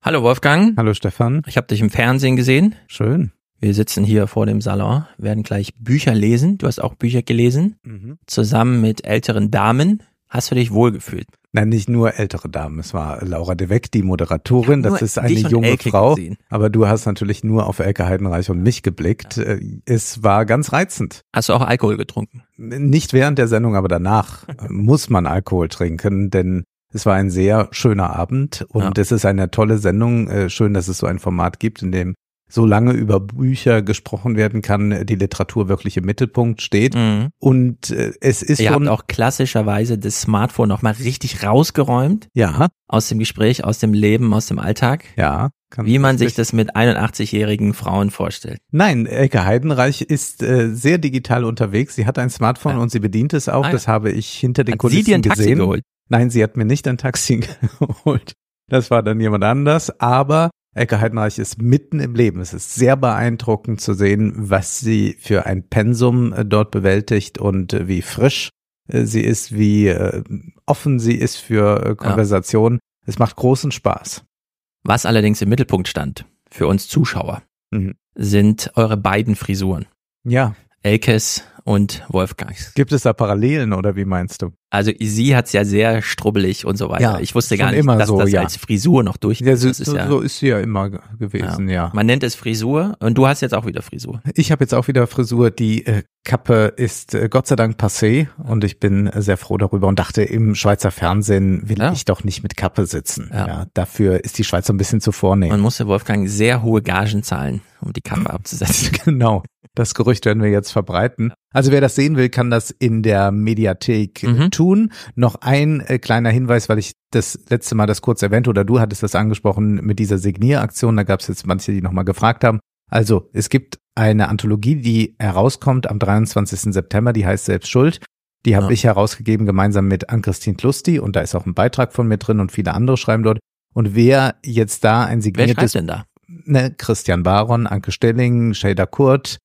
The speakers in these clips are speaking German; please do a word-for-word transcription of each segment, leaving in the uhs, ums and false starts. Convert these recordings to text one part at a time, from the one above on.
Hallo Wolfgang. Hallo Stefan. Ich habe dich im Fernsehen gesehen. Schön. Wir sitzen hier vor dem Salon, werden gleich Bücher lesen. Du hast auch Bücher gelesen, mhm. zusammen mit älteren Damen. Hast du dich wohlgefühlt? Nein, nicht nur ältere Damen. Es war Laura de Weck, die Moderatorin. Das ist eine junge Elke Frau. Gesehen. Aber du hast natürlich nur auf Elke Heidenreich und mich geblickt. Ja. Es war ganz reizend. Hast du auch Alkohol getrunken? Nicht während der Sendung, aber danach muss man Alkohol trinken, denn es war ein sehr schöner Abend und ja. es ist eine tolle Sendung. Schön, dass es so ein Format gibt, in dem so lange über Bücher gesprochen werden kann, die Literatur wirklich im Mittelpunkt steht. Mhm. Und äh, es ist Ihr schon... habt auch klassischerweise das Smartphone nochmal richtig rausgeräumt. Ja. Aus dem Gespräch, aus dem Leben, aus dem Alltag. Ja. Wie man sich das mit einundachtzig-jährigen Frauen vorstellt. Nein, Elke Heidenreich ist äh, sehr digital unterwegs. Sie hat ein Smartphone ja. und sie bedient es auch. Ah, ja. Das habe ich hinter den hat Kulissen sie dir ein gesehen. Taxi geholt? Nein, sie hat mir nicht ein Taxi geholt. Das war dann jemand anders. Aber Elke Heidenreich ist mitten im Leben. Es ist sehr beeindruckend zu sehen, was sie für ein Pensum dort bewältigt und wie frisch sie ist, wie offen sie ist für Konversation. Ja. Es macht großen Spaß. Was allerdings im Mittelpunkt stand für uns Zuschauer, mhm. sind eure beiden Frisuren. Ja. Elkes und Wolfgangs. Gibt es da Parallelen oder wie meinst du? Also sie hat's ja sehr strubbelig und so weiter. Ja, ich wusste gar nicht, dass so, das ja. als Frisur noch durchgeht. Ja, so, das ist so, ja, so ist sie ja immer gewesen, ja. ja. Man nennt es Frisur und du hast jetzt auch wieder Frisur. Ich habe jetzt auch wieder Frisur. Die äh, Kappe ist äh, Gott sei Dank passé und ich bin äh, sehr froh darüber und dachte, im Schweizer Fernsehen will ja. ich doch nicht mit Kappe sitzen. Ja. Ja, dafür ist die Schweiz ein bisschen zu vornehm. Man musste Wolfgang sehr hohe Gagen zahlen, um die Kappe abzusetzen. Genau. Das Gerücht werden wir jetzt verbreiten. Also wer das sehen will, kann das in der Mediathek mhm. tun. Noch ein äh, kleiner Hinweis, weil ich das letzte Mal das kurz erwähnte oder du hattest das angesprochen mit dieser Signieraktion. Da gab es jetzt manche, die nochmal gefragt haben. Also es gibt eine Anthologie, die herauskommt am dreiundzwanzigsten September, die heißt Selbst Schuld. Die habe ja. ich herausgegeben gemeinsam mit Ann-Christine Tlusti und da ist auch ein Beitrag von mir drin und viele andere schreiben dort. Und wer jetzt da ein signiertes... Wer schreibt denn da? Ne, Christian Baron, Anke Stelling, Shader Kurt,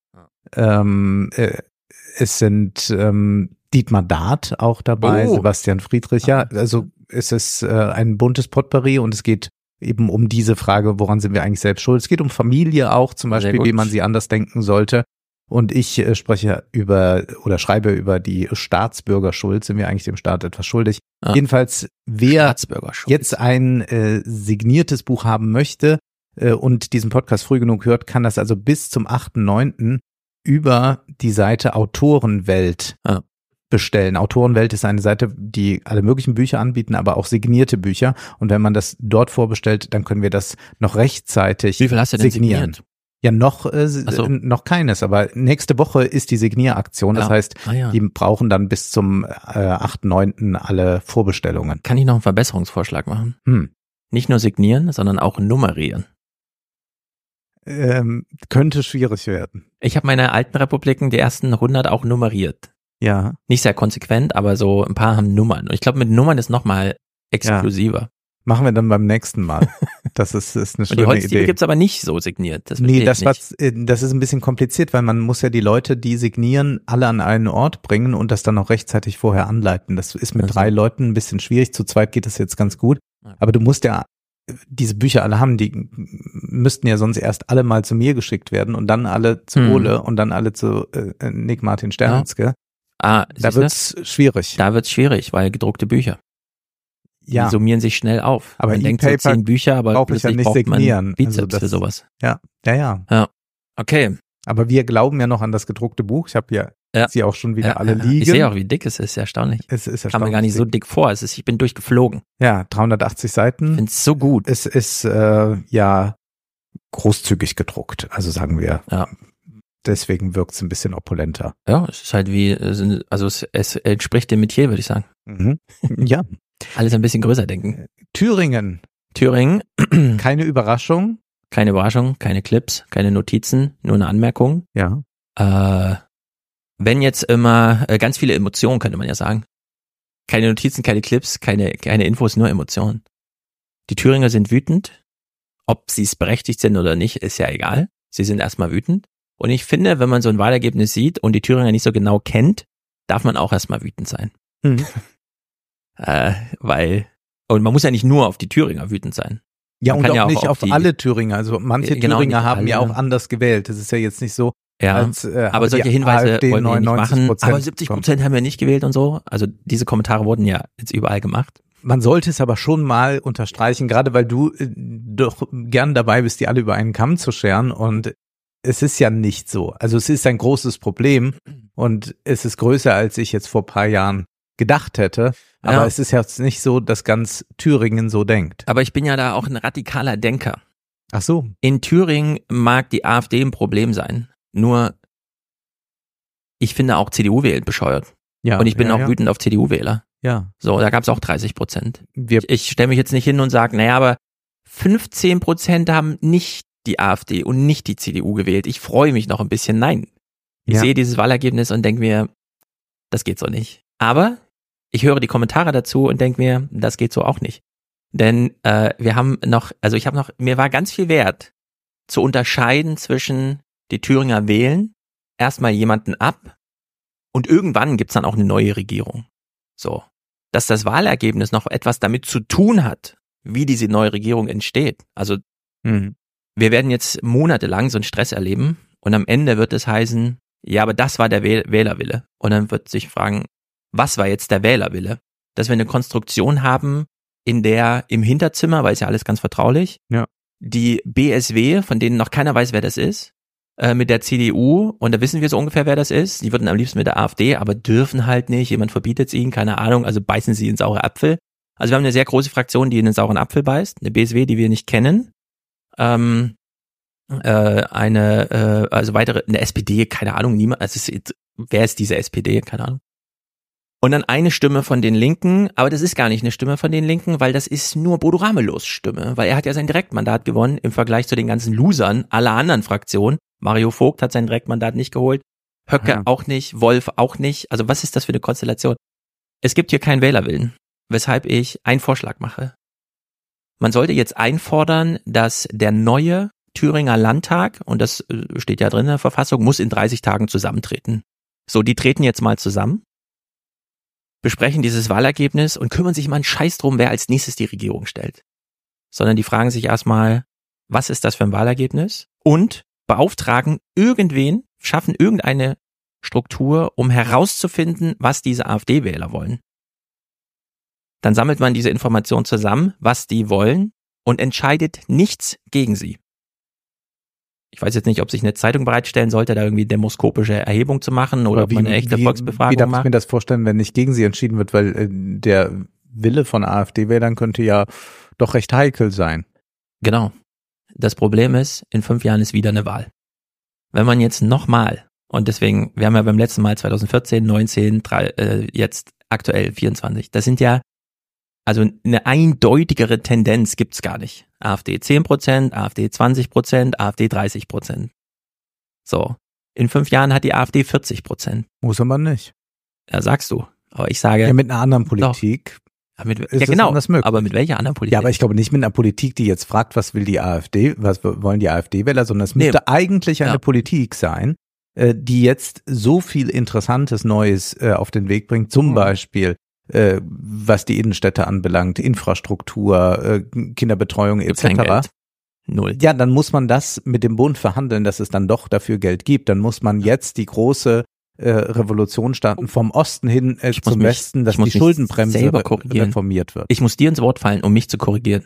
Ähm, äh, es sind ähm, Dietmar Dart auch dabei, oh. Sebastian Friedrich, ja, also es ist äh, ein buntes Potpourri und es geht eben um diese Frage, woran sind wir eigentlich selbst schuld? Es geht um Familie auch zum Beispiel, wie man sie anders denken sollte und ich äh, spreche über oder schreibe über die Staatsbürgerschuld, sind wir eigentlich dem Staat etwas schuldig? Ah. Jedenfalls, wer jetzt ein äh, signiertes Buch haben möchte äh, und diesen Podcast früh genug hört, kann das also bis zum achten neunten über die Seite Autorenwelt ah. bestellen. Autorenwelt ist eine Seite, die alle möglichen Bücher anbieten, aber auch signierte Bücher. Und wenn man das dort vorbestellt, dann können wir das noch rechtzeitig Wie viel hast du denn signieren. Signiert? Ja, noch äh, so. noch keines, aber nächste Woche ist die Signieraktion. Das ja. heißt, ah, ja. die brauchen dann bis zum äh, achten neunten alle Vorbestellungen. Kann ich noch einen Verbesserungsvorschlag machen? Hm. Nicht nur signieren, sondern auch nummerieren. Ähm, könnte schwierig werden. Ich habe meine alten Republiken, die ersten hundert, auch nummeriert. Ja. Nicht sehr konsequent, aber so ein paar haben Nummern. Und ich glaube, mit Nummern ist nochmal exklusiver. Ja. Machen wir dann beim nächsten Mal. Das ist, ist eine schöne Idee. Und die Holzdiele Idee. Gibt's aber nicht so signiert. Das nee, das, was, das ist ein bisschen kompliziert, weil man muss ja die Leute, die signieren, alle an einen Ort bringen und das dann auch rechtzeitig vorher anleiten. Das ist mit also. drei Leuten ein bisschen schwierig. Zu zweit geht das jetzt ganz gut. Aber du musst ja diese Bücher alle haben, die müssten ja sonst erst alle mal zu mir geschickt werden und dann alle zu hm. Ole und dann alle zu äh, Nick Martin Sternske. Ja. Ah, da wird's das? schwierig. Da wird's schwierig, weil gedruckte Bücher. Ja. Die summieren sich schnell auf. Aber man denkt so zehn Bücher, aber plötzlich ja nicht braucht signieren. man Bizeps also das, für sowas. Ja, ja, ja. Ja, okay. Aber wir glauben ja noch an das gedruckte Buch. Ich habe ja, ja sie auch schon wieder ja, alle ja. liegen. Ich sehe auch, wie dick es ist. Erstaunlich. Es ist erstaunlich. Kam mir gar nicht so dick vor. Es ist, ich bin durchgeflogen. Ja, dreihundertachtzig Seiten. Ich finde es so gut. Es ist äh, ja großzügig gedruckt. Also sagen wir. Ja. Deswegen wirkt es ein bisschen opulenter. Ja, es ist halt wie, also es, es entspricht dem Metier, würde ich sagen. Mhm. Ja. Alles ein bisschen größer denken. Thüringen. Thüringen. Keine Überraschung. Keine Überraschung, keine Clips, keine Notizen, nur eine Anmerkung. Ja. Äh, wenn jetzt immer, äh, ganz viele Emotionen, könnte man ja sagen. Keine Notizen, keine Clips, keine, keine Infos, nur Emotionen. Die Thüringer sind wütend. Ob sie es berechtigt sind oder nicht, ist ja egal. Sie sind erstmal wütend. Und ich finde, wenn man so ein Wahlergebnis sieht und die Thüringer nicht so genau kennt, darf man auch erstmal wütend sein. Mhm. Äh, weil, und man muss ja nicht nur auf die Thüringer wütend sein. Ja, Man und kann auch ja auch nicht auf auf die- alle Thüringer. Also manche Genau, Thüringer nicht haben alle. ja auch anders gewählt. Das ist ja jetzt nicht so, Ja, als äh, aber solche Hinweise AfD wollen wir nicht neunundneunzig machen. Prozent Aber siebzig Prozent haben wir nicht gewählt und so. Also diese Kommentare wurden ja jetzt überall gemacht. Man sollte es aber schon mal unterstreichen, gerade weil du äh, doch gern dabei bist, die alle über einen Kamm zu scheren, und es ist ja nicht so. Also es ist ein großes Problem und es ist größer, als ich jetzt vor ein paar Jahren gedacht hätte. Aber Ja. es ist jetzt nicht so, dass ganz Thüringen so denkt. Aber ich bin ja da auch ein radikaler Denker. Ach so. In Thüringen mag die AfD ein Problem sein. Nur, ich finde auch C D U wählt bescheuert. Ja. Und ich bin ja, auch ja. wütend auf C D U-Wähler. Ja. So, da gab es auch dreißig Prozent. Wir, Ich stelle mich jetzt nicht hin und sage, naja, aber fünfzehn Prozent haben nicht die AfD und nicht die C D U gewählt. Ich freue mich noch ein bisschen. Nein. Ich Ja. sehe dieses Wahlergebnis und denke mir, das geht so nicht. Aber ich höre die Kommentare dazu und denke mir, das geht so auch nicht. Denn äh, wir haben noch, also ich habe noch, mir war ganz viel wert, zu unterscheiden zwischen die Thüringer wählen, erstmal jemanden ab und irgendwann gibt's dann auch eine neue Regierung. So. Dass das Wahlergebnis noch etwas damit zu tun hat, wie diese neue Regierung entsteht. Also Mhm. wir werden jetzt monatelang so einen Stress erleben und am Ende wird es heißen, ja, aber das war der Wähl- Wählerwille. Und dann wird sich fragen, was war jetzt der Wählerwille? Dass wir eine Konstruktion haben, in der im Hinterzimmer, weil es ja alles ganz vertraulich, Ja. die B S W, von denen noch keiner weiß, wer das ist, äh, mit der C D U, und da wissen wir so ungefähr, wer das ist, die würden am liebsten mit der AfD, aber dürfen halt nicht, jemand verbietet es ihnen, keine Ahnung, also beißen sie in saure Apfel. Also wir haben eine sehr große Fraktion, die in den sauren Apfel beißt, eine B S W, die wir nicht kennen, ähm, äh, eine, äh, also weitere, eine S P D, keine Ahnung, niemand, also es ist, wer ist diese S P D, keine Ahnung. Und dann eine Stimme von den Linken, aber das ist gar nicht eine Stimme von den Linken, weil das ist nur Bodo Ramelows Stimme, weil er hat ja sein Direktmandat gewonnen im Vergleich zu den ganzen Losern aller anderen Fraktionen. Mario Vogt hat sein Direktmandat nicht geholt, Höcke Ja. auch nicht, Wolf auch nicht. Also was ist das für eine Konstellation? Es gibt hier keinen Wählerwillen, weshalb ich einen Vorschlag mache. Man sollte jetzt einfordern, dass der neue Thüringer Landtag, und das äh, steht ja drin in der Verfassung, muss in dreißig Tagen zusammentreten. So, die treten jetzt mal zusammen, besprechen dieses Wahlergebnis und kümmern sich mal einen Scheiß drum, wer als nächstes die Regierung stellt. Sondern die fragen sich erstmal, was ist das für ein Wahlergebnis? Und beauftragen irgendwen, schaffen irgendeine Struktur, um herauszufinden, was diese AfD-Wähler wollen. Dann sammelt man diese Information zusammen, was die wollen, und entscheidet nichts gegen sie. Ich weiß jetzt nicht, ob sich eine Zeitung bereitstellen sollte, da irgendwie demoskopische Erhebung zu machen oder ob man eine echte wie, Volksbefragung Wie darf ich macht. mir das vorstellen, wenn nicht gegen sie entschieden wird, weil äh, der Wille von AfD-Wählern könnte ja doch recht heikel sein. Genau. Das Problem ist, in fünf Jahren ist wieder eine Wahl. Wenn man jetzt nochmal, und deswegen, wir haben ja beim letzten Mal zwanzig vierzehn, neunzehn, drei, äh, jetzt aktuell vierundzwanzig, das sind ja, also eine eindeutigere Tendenz gibt's gar nicht. AfD zehn Prozent, AfD zwanzig Prozent, AfD dreißig Prozent. So. In fünf Jahren hat die AfD vierzig Prozent. Muss aber nicht. Ja, sagst du. Aber ich sage, Ja, mit einer anderen Politik. ja, mit, ist ja es genau, anders möglich. aber mit welcher anderen Politik? Ja, aber ich glaube nicht mit einer Politik, die jetzt fragt, was will die AfD, was wollen die AfD-Wähler, sondern es Nee. müsste eigentlich eine Ja. Politik sein, äh, die jetzt so viel Interessantes Neues äh, auf den Weg bringt, zum Mhm. Beispiel äh, was die Innenstädte anbelangt, Infrastruktur, äh, Kinderbetreuung Gibt kein et cetera. Geld. Null. Ja, dann muss man das mit dem Bund verhandeln, dass es dann doch dafür Geld gibt. Dann muss man jetzt die große äh, Revolution starten vom Osten hin äh, Ich muss zum mich- Westen, dass ich muss die mich Schuldenbremse selber re- korrigieren. reformiert wird. Ich muss dir ins Wort fallen, um mich zu korrigieren.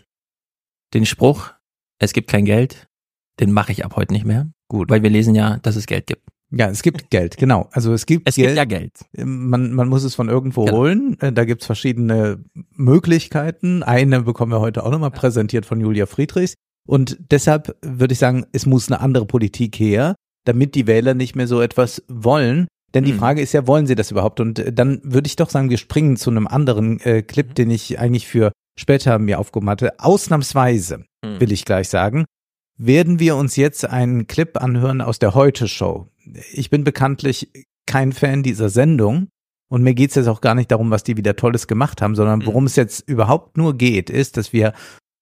Den Spruch, es gibt kein Geld, den mache ich ab heute nicht mehr. Gut. Weil wir lesen ja, dass es Geld gibt. Ja, es gibt Geld, genau. Also es gibt Es Geld. gibt ja Geld. Man, man muss es von irgendwo Genau. holen. Äh, Da gibt's verschiedene Möglichkeiten. Eine bekommen wir heute auch nochmal präsentiert von Julia Friedrichs. Und deshalb würde ich sagen, es muss eine andere Politik her, damit die Wähler nicht mehr so etwas wollen. Denn die Mhm. Frage ist ja, wollen sie das überhaupt? Und äh, dann würde ich doch sagen, wir springen zu einem anderen äh, Clip, den ich eigentlich für später mir aufgehoben hatte. Ausnahmsweise, Mhm. will ich gleich sagen, werden wir uns jetzt einen Clip anhören aus der Heute-Show. Ich bin bekanntlich kein Fan dieser Sendung und mir geht's jetzt auch gar nicht darum, was die wieder Tolles gemacht haben, sondern worum es jetzt überhaupt nur geht, ist, dass wir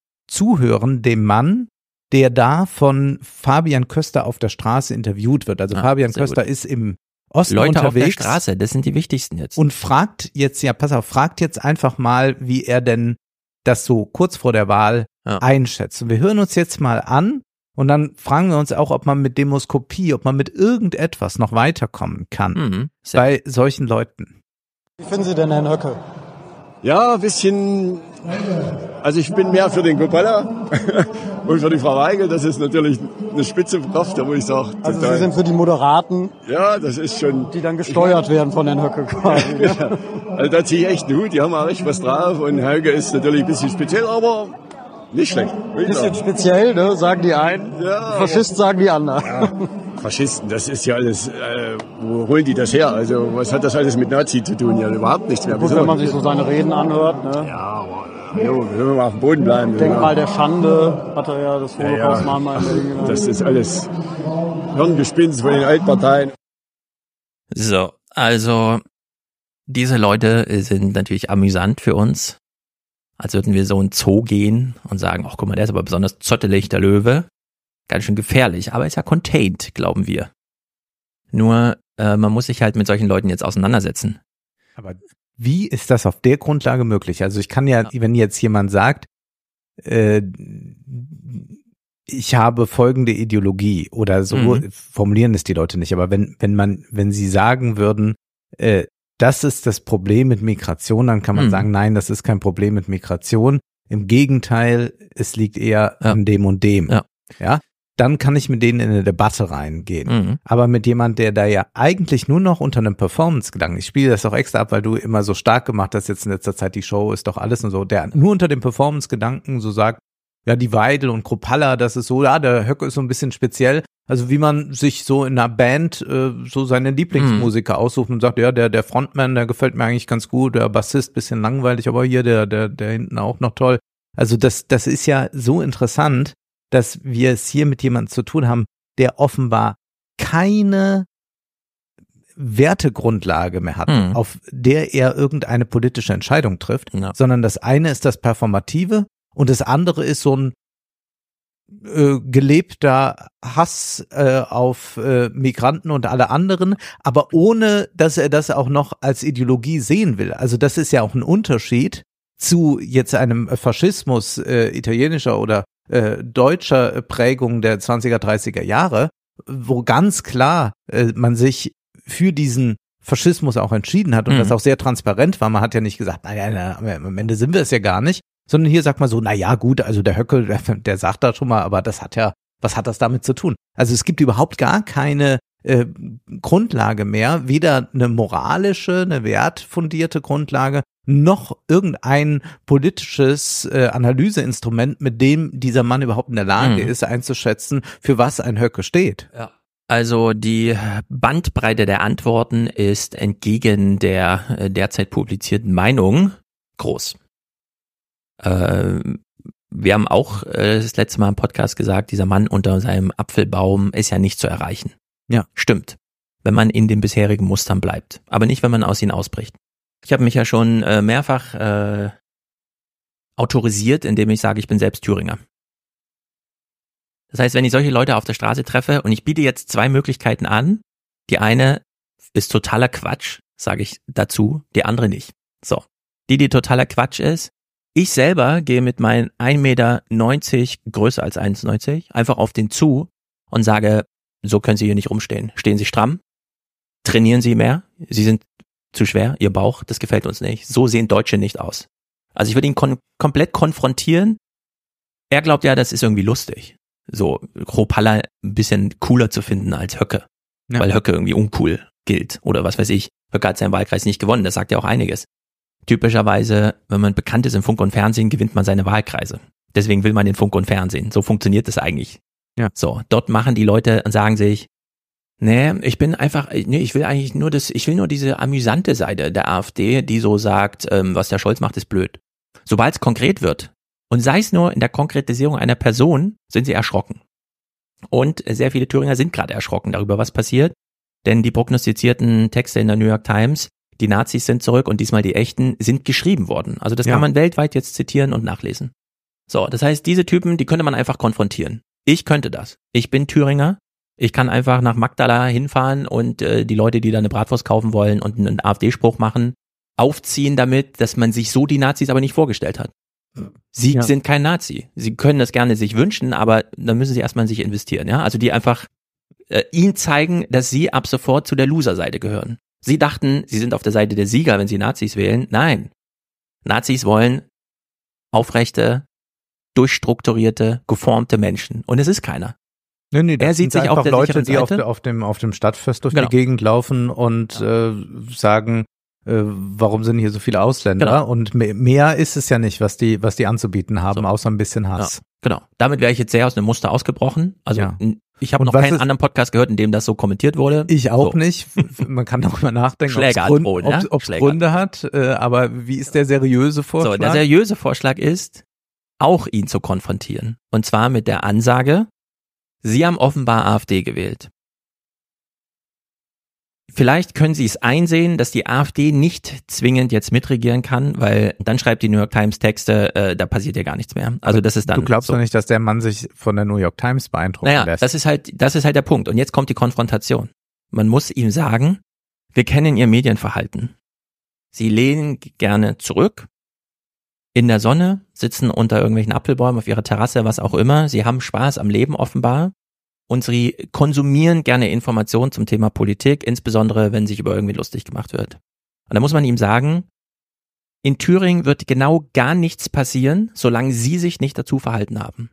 zuhören dem Mann, der da von Fabian Köster auf der Straße interviewt wird. Also Ah, Fabian sehr Köster gut. ist im Osten Leute auf der unterwegs Straße, das sind die wichtigsten jetzt. und fragt jetzt, ja pass auf, fragt jetzt einfach mal, wie er denn das so kurz vor der Wahl ja. einschätzt. Und wir hören uns jetzt mal an und dann fragen wir uns auch, ob man mit Demoskopie, ob man mit irgendetwas noch weiterkommen kann mhm. bei solchen Leuten. Wie finden Sie denn Herrn Höcke? Ja, ein bisschen, also ich bin mehr für den Coppola und für die Frau Weigel, das ist natürlich eine Spitzenkraft, da wo ich sage. Also Sie sind für die Moderaten? Ja, das ist schon. Die dann gesteuert werden von Herrn Höcke quasi. Ne? Ja, also da ziehe ich echt einen Hut, die haben auch echt was drauf und Höcke ist natürlich ein bisschen speziell, aber nicht schlecht. Ein bisschen speziell, ne, sagen die einen, ja, Faschisten sagen die anderen. Ja. Faschisten, das ist ja alles, äh, wo holen die das her? Also was hat das alles mit Nazi zu tun? Ja, überhaupt nichts mehr. Gut, wenn man sich so seine Reden anhört. Ne? Ja, aber jo, wenn wir mal auf dem Boden bleiben. Denkmal der Schande hat er ja das Holocaust-Mahnmal in Berlin genannt. Das ist alles Hirngespinst von den Altparteien. So, also diese Leute sind natürlich amüsant für uns. Als würden wir so in den Zoo gehen und sagen, ach guck mal, der ist aber besonders zottelig, der Löwe. Ganz schön gefährlich, aber ist ja contained, glauben wir. Nur, äh, man muss sich halt mit solchen Leuten jetzt auseinandersetzen. Aber wie ist das auf der Grundlage möglich? Also ich kann ja, ja. wenn jetzt jemand sagt, äh, ich habe folgende Ideologie oder so, mhm. formulieren es die Leute nicht, aber wenn, wenn man, wenn sie sagen würden, äh, das ist das Problem mit Migration, dann kann man mhm. sagen, nein, das ist kein Problem mit Migration. Im Gegenteil, es liegt eher ja. an dem und dem. Ja. ja. Dann kann ich mit denen in eine Debatte reingehen. Mhm. Aber mit jemand, der da ja eigentlich nur noch unter einem Performance-Gedanken, ich spiele das auch extra ab, weil du immer so stark gemacht hast, jetzt in letzter Zeit die Show ist doch alles und so, der nur unter dem Performance-Gedanken so sagt, ja, die Weidel und Kropalla, das ist so, ja, der Höcke ist so ein bisschen speziell. Also wie man sich so in einer Band äh, so seine Lieblingsmusiker mhm. aussucht und sagt, ja, der der Frontman, der gefällt mir eigentlich ganz gut, der Bassist bisschen langweilig, aber hier der der der hinten auch noch toll. Also das das ist ja so interessant, dass wir es hier mit jemandem zu tun haben, der offenbar keine Wertegrundlage mehr hat, mhm. auf der er irgendeine politische Entscheidung trifft, ja. sondern das eine ist das Performative und das andere ist so ein äh, gelebter Hass äh, auf äh, Migranten und alle anderen, aber ohne, dass er das auch noch als Ideologie sehen will. Also das ist ja auch ein Unterschied zu jetzt einem Faschismus äh, italienischer oder äh, deutscher Prägung der zwanziger, dreißiger Jahre, wo ganz klar äh, man sich für diesen Faschismus auch entschieden hat und mhm. das auch sehr transparent war. Man hat ja nicht gesagt, naja, na, am Ende sind wir es ja gar nicht, sondern hier sagt man so, na ja, gut, also der Höcke, der, der sagt da schon mal, aber das hat ja, was hat das damit zu tun? Also es gibt überhaupt gar keine äh, Grundlage mehr, weder eine moralische, eine wertfundierte Grundlage, noch irgendein politisches äh, Analyseinstrument, mit dem dieser Mann überhaupt in der Lage mhm. ist, einzuschätzen, für was ein Höcke steht. Ja. Also die Bandbreite der Antworten ist entgegen der äh, derzeit publizierten Meinung groß. Äh, wir haben auch äh, das letzte Mal im Podcast gesagt, dieser Mann unter seinem Apfelbaum ist ja nicht zu erreichen. Ja. Stimmt. Wenn man in den bisherigen Mustern bleibt. Aber nicht, wenn man aus ihnen ausbricht. Ich habe mich ja schon äh, mehrfach äh, autorisiert, indem ich sage, ich bin selbst Thüringer. Das heißt, wenn ich solche Leute auf der Straße treffe und ich biete jetzt zwei Möglichkeiten an, die eine ist totaler Quatsch, sage ich dazu, die andere nicht. So, die, die totaler Quatsch ist, ich selber gehe mit meinen ein Meter neunzig, größer als eins Komma neunzig, einfach auf den zu und sage, so können Sie hier nicht rumstehen. Stehen Sie stramm, trainieren Sie mehr, Sie sind zu schwer, Ihr Bauch, das gefällt uns nicht. So sehen Deutsche nicht aus. Also ich würde ihn kon- komplett konfrontieren. Er glaubt ja, das ist irgendwie lustig. So, Kropalla ein bisschen cooler zu finden als Höcke. Ja. Weil Höcke irgendwie uncool gilt. Oder was weiß ich. Höcke hat seinen Wahlkreis nicht gewonnen, das sagt ja auch einiges. Typischerweise, wenn man bekannt ist im Funk und Fernsehen, gewinnt man seine Wahlkreise. Deswegen will man den Funk und Fernsehen. So funktioniert das eigentlich. Ja. So, dort machen die Leute und sagen sich, nee, ich bin einfach, nee, ich will eigentlich nur das, ich will nur diese amüsante Seite der AfD, die so sagt, ähm, was der Scholz macht, ist blöd. Sobald es konkret wird, und sei es nur in der Konkretisierung einer Person, sind sie erschrocken. Und sehr viele Thüringer sind gerade erschrocken darüber, was passiert, denn die prognostizierten Texte in der New York Times, die Nazis sind zurück und diesmal die echten, sind geschrieben worden. Also das ja. kann man weltweit jetzt zitieren und nachlesen. So, das heißt, diese Typen, die könnte man einfach konfrontieren. Ich könnte das. Ich bin Thüringer. Ich kann einfach nach Magdala hinfahren und äh, die Leute, die da eine Bratwurst kaufen wollen und einen AfD-Spruch machen, aufziehen damit, dass man sich so die Nazis aber nicht vorgestellt hat. Sie Ja. sind kein Nazi. Sie können das gerne sich wünschen, aber dann müssen sie erstmal in sich investieren, ja. Also die einfach äh, ihnen zeigen, dass sie ab sofort zu der Loser-Seite gehören. Sie dachten, sie sind auf der Seite der Sieger, wenn sie Nazis wählen. Nein. Nazis wollen aufrechte, durchstrukturierte, geformte Menschen. Und es ist keiner. Nee, nee, das Er sieht sind sich auf einfach der Leute, sicheren die auf, Seite. der- auf dem auf dem Stadtfest durch Genau. die Gegend laufen und äh, sagen, äh, warum sind hier so viele Ausländer? Genau. Und me- mehr ist es ja nicht, was die was die anzubieten haben, So. außer ein bisschen Hass. Genau. Damit wäre ich jetzt sehr aus einem Muster ausgebrochen. Also Ja. n- ich habe Und noch was keinen ist- anderen Podcast gehört, in dem das so kommentiert wurde. Ich auch So. nicht. Man kann darüber nachdenken, ob es Schläger Grund, drohen, ob, ja? ob's Schläger. Gründe hat. Äh, aber wie ist der seriöse Vorschlag? So, der seriöse Vorschlag ist, auch ihn zu konfrontieren. Und zwar mit der Ansage, Sie haben offenbar AfD gewählt. Vielleicht können Sie es einsehen, dass die AfD nicht zwingend jetzt mitregieren kann, weil dann schreibt die New York Times Texte, äh, da passiert ja gar nichts mehr. Also das ist dann du glaubst so. doch nicht, dass der Mann sich von der New York Times beeindrucken Naja, lässt. das ist halt, das ist halt der Punkt. Und jetzt kommt die Konfrontation. Man muss ihm sagen, wir kennen Ihr Medienverhalten. Sie lehnen gerne zurück, in der Sonne, sitzen unter irgendwelchen Apfelbäumen auf ihrer Terrasse, was auch immer. Sie haben Spaß am Leben offenbar. Und sie konsumieren gerne Informationen zum Thema Politik, insbesondere wenn sich über irgendwie lustig gemacht wird. Und da muss man ihm sagen, in Thüringen wird genau gar nichts passieren, solange Sie sich nicht dazu verhalten haben.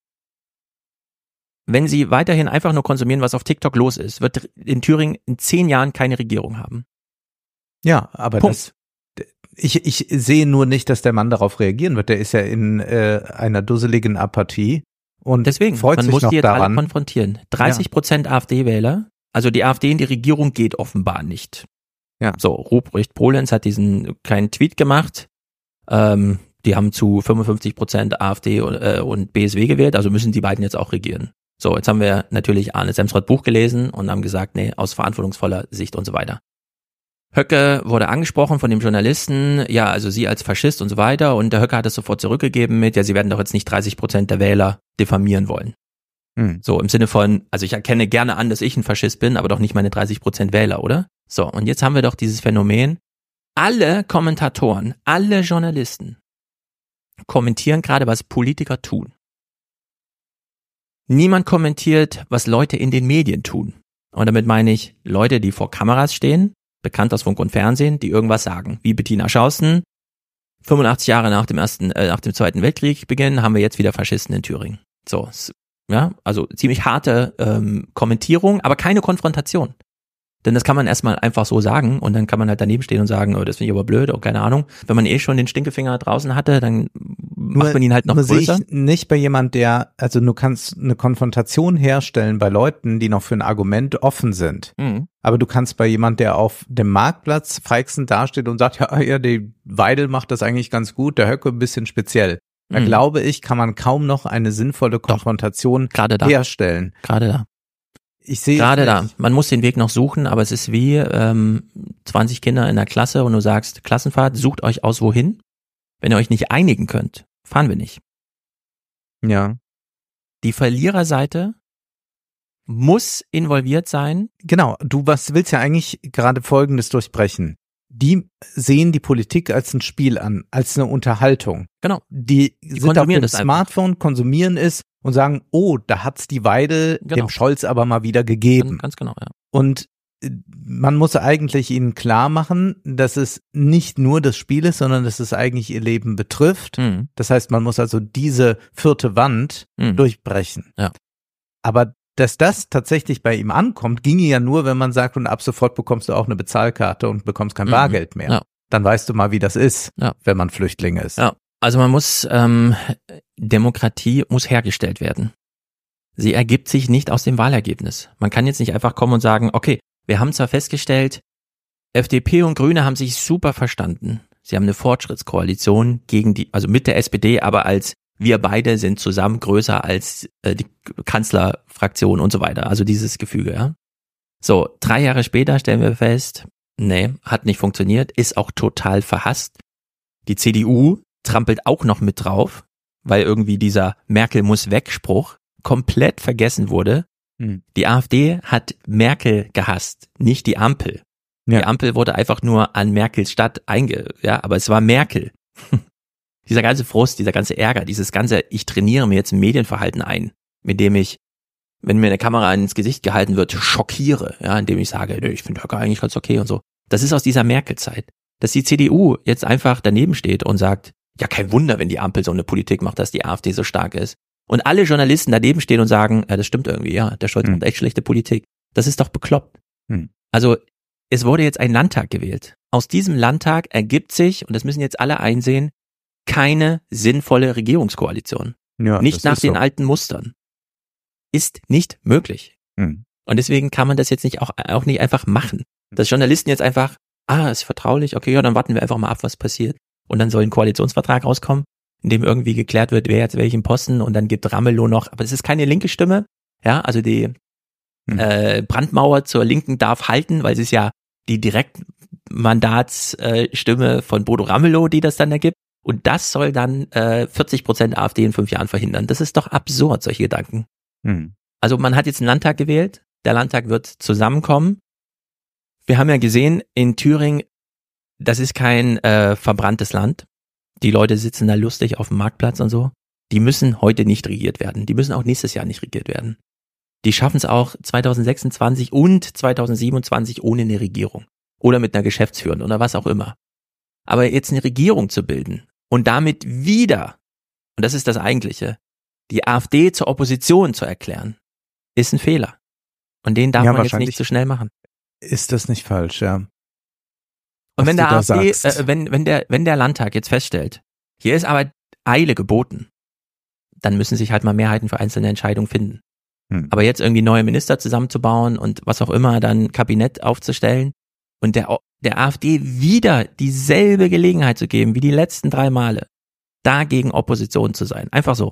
Wenn Sie weiterhin einfach nur konsumieren, was auf TikTok los ist, wird in Thüringen in zehn Jahren keine Regierung haben. Ja, aber Punkt. das, ich, ich sehe nur nicht, dass der Mann darauf reagieren wird. Der ist ja in äh, einer dusseligen Apathie und Deswegen, freut man sich muss noch die jetzt alle daran. konfrontieren. dreißig Prozent AfD-Wähler, also die AfD in die Regierung geht offenbar nicht. Ja. So, Ruprecht Polenz hat diesen kleinen Tweet gemacht. Ähm, die haben zu fünfundfünfzig Prozent AfD und, äh, und B S W gewählt, also müssen die beiden jetzt auch regieren. So, jetzt haben wir natürlich Arne Semsrott Buch gelesen und haben gesagt, nee, aus verantwortungsvoller Sicht und so weiter. Höcke wurde angesprochen von dem Journalisten, ja, also Sie als Faschist und so weiter, und der Höcke hat es sofort zurückgegeben mit, ja, Sie werden doch jetzt nicht dreißig Prozent der Wähler diffamieren wollen. Hm. So, im Sinne von, also ich erkenne gerne an, dass ich ein Faschist bin, aber doch nicht meine dreißig Prozent Wähler, oder? So, und jetzt haben wir doch dieses Phänomen, alle Kommentatoren, alle Journalisten kommentieren gerade, was Politiker tun. Niemand kommentiert, was Leute in den Medien tun. Und damit meine ich Leute, die vor Kameras stehen, bekannt aus Funk und Fernsehen, die irgendwas sagen. Wie Bettina Schausten, fünfundachtzig Jahre nach dem ersten, äh, nach dem Zweiten Weltkrieg beginnen, haben wir jetzt wieder Faschisten in Thüringen. So, s- ja, also ziemlich harte ähm, Kommentierung, aber keine Konfrontation. Denn das kann man erstmal einfach so sagen und dann kann man halt daneben stehen und sagen, oh, das finde ich aber blöd, oh, keine Ahnung. Wenn man eh schon den Stinkefinger draußen hatte, dann macht man ihn halt noch nur größer. sehe ich nicht bei jemand, der, also du kannst eine Konfrontation herstellen bei Leuten, die noch für ein Argument offen sind. Mhm. Aber du kannst bei jemand, der auf dem Marktplatz feixend dasteht und sagt, ja, ja, die Weidel macht das eigentlich ganz gut, der Höcke ein bisschen speziell. Da Mhm. glaube ich, kann man kaum noch eine sinnvolle Konfrontation Gerade da, herstellen. gerade da. Ich sehe Gerade es da. nicht. Man muss den Weg noch suchen, aber es ist wie ähm, zwanzig Kinder in der Klasse und du sagst, Klassenfahrt, sucht euch aus wohin. Wenn ihr euch nicht einigen könnt, fahren wir nicht. Ja. Die Verliererseite muss involviert sein. Genau, du was willst ja eigentlich gerade Folgendes durchbrechen. Die sehen die Politik als ein Spiel an, als eine Unterhaltung. Genau. Die, sind auf konsumieren dem das einfach. Smartphone, konsumieren es und sagen, oh, da hat's die Weidel Genau. dem Scholz aber mal wieder gegeben. Ganz genau, ja. Und äh, man muss eigentlich ihnen klar machen, dass es nicht nur das Spiel ist, sondern dass es eigentlich ihr Leben betrifft. Mhm. Das heißt, man muss also diese vierte Wand Mhm. durchbrechen. Ja. Aber dass das tatsächlich bei ihm ankommt, ginge ja nur, wenn man sagt, und ab sofort bekommst du auch eine Bezahlkarte und bekommst kein Mhm. Bargeld mehr. Ja. Dann weißt du mal, wie das ist, Ja. wenn man Flüchtling ist. Ja. Also man muss, ähm, Demokratie muss hergestellt werden. Sie ergibt sich nicht aus dem Wahlergebnis. Man kann jetzt nicht einfach kommen und sagen, okay, wir haben zwar festgestellt, F D P und Grüne haben sich super verstanden. Sie haben eine Fortschrittskoalition gegen die, also mit der S P D, aber als wir beide sind zusammen größer als äh, die Kanzlerfraktion und so weiter. Also dieses Gefüge, ja. So, drei Jahre später stellen wir fest, nee, hat nicht funktioniert, ist auch total verhasst. Die C D U trampelt auch noch mit drauf, weil irgendwie dieser Merkel muss weg Spruch komplett vergessen wurde. Hm. Die AfD hat Merkel gehasst, nicht die Ampel. Ja. Die Ampel wurde einfach nur an Merkels Stadt einge, ja, aber es war Merkel. dieser ganze Frust, dieser ganze Ärger, dieses ganze, ich trainiere mir jetzt ein Medienverhalten ein, mit dem ich, wenn mir eine Kamera ins Gesicht gehalten wird, schockiere, ja, indem ich sage, ich finde Höcke eigentlich ganz okay und so. Das ist aus dieser Merkel-Zeit. Dass die C D U jetzt einfach daneben steht und sagt, ja, kein Wunder, wenn die Ampel so eine Politik macht, dass die AfD so stark ist. Und alle Journalisten daneben stehen und sagen, ja, das stimmt irgendwie, ja, der Scholz hm. macht echt schlechte Politik. Das ist doch bekloppt. Hm. Also, es wurde jetzt ein Landtag gewählt. Aus diesem Landtag ergibt sich, und das müssen jetzt alle einsehen, keine sinnvolle Regierungskoalition. Ja, nicht nach den so. alten Mustern. Ist nicht möglich. Hm. Und deswegen kann man das jetzt nicht auch, auch nicht einfach machen. Dass Journalisten jetzt einfach, ah, ist vertraulich, okay, ja, dann warten wir einfach mal ab, was passiert. Und dann soll ein Koalitionsvertrag rauskommen, in dem irgendwie geklärt wird, wer jetzt welchen Posten, und dann gibt Ramelow noch, aber es ist keine linke Stimme, ja, also die hm. äh, Brandmauer zur Linken darf halten, weil es ist ja die Direktmandatsstimme äh, von Bodo Ramelow, die das dann ergibt, und das soll dann äh, vierzig Prozent AfD in fünf Jahren verhindern. Das ist doch absurd, solche Gedanken. Hm. Also man hat jetzt einen Landtag gewählt, der Landtag wird zusammenkommen. Wir haben ja gesehen, in Thüringen, das ist kein äh, verbranntes Land. Die Leute sitzen da lustig auf dem Marktplatz und so. Die müssen heute nicht regiert werden. Die müssen auch nächstes Jahr nicht regiert werden. Die schaffen es auch zwanzig sechsundzwanzig und zwanzig siebenundzwanzig ohne eine Regierung. Oder mit einer Geschäftsführung oder was auch immer. Aber jetzt eine Regierung zu bilden und damit wieder, und das ist das Eigentliche, die AfD zur Opposition zu erklären, ist ein Fehler. Und den darf ja, man jetzt nicht so schnell machen. Ist das nicht falsch, ja. Und wenn der AfD, äh, wenn, wenn der, wenn der Landtag jetzt feststellt, hier ist aber Eile geboten, dann müssen sich halt mal Mehrheiten für einzelne Entscheidungen finden. Hm. Aber jetzt irgendwie neue Minister zusammenzubauen und was auch immer, dann Kabinett aufzustellen und der, der AfD wieder dieselbe Gelegenheit zu geben, wie die letzten drei Male, dagegen Opposition zu sein. Einfach so.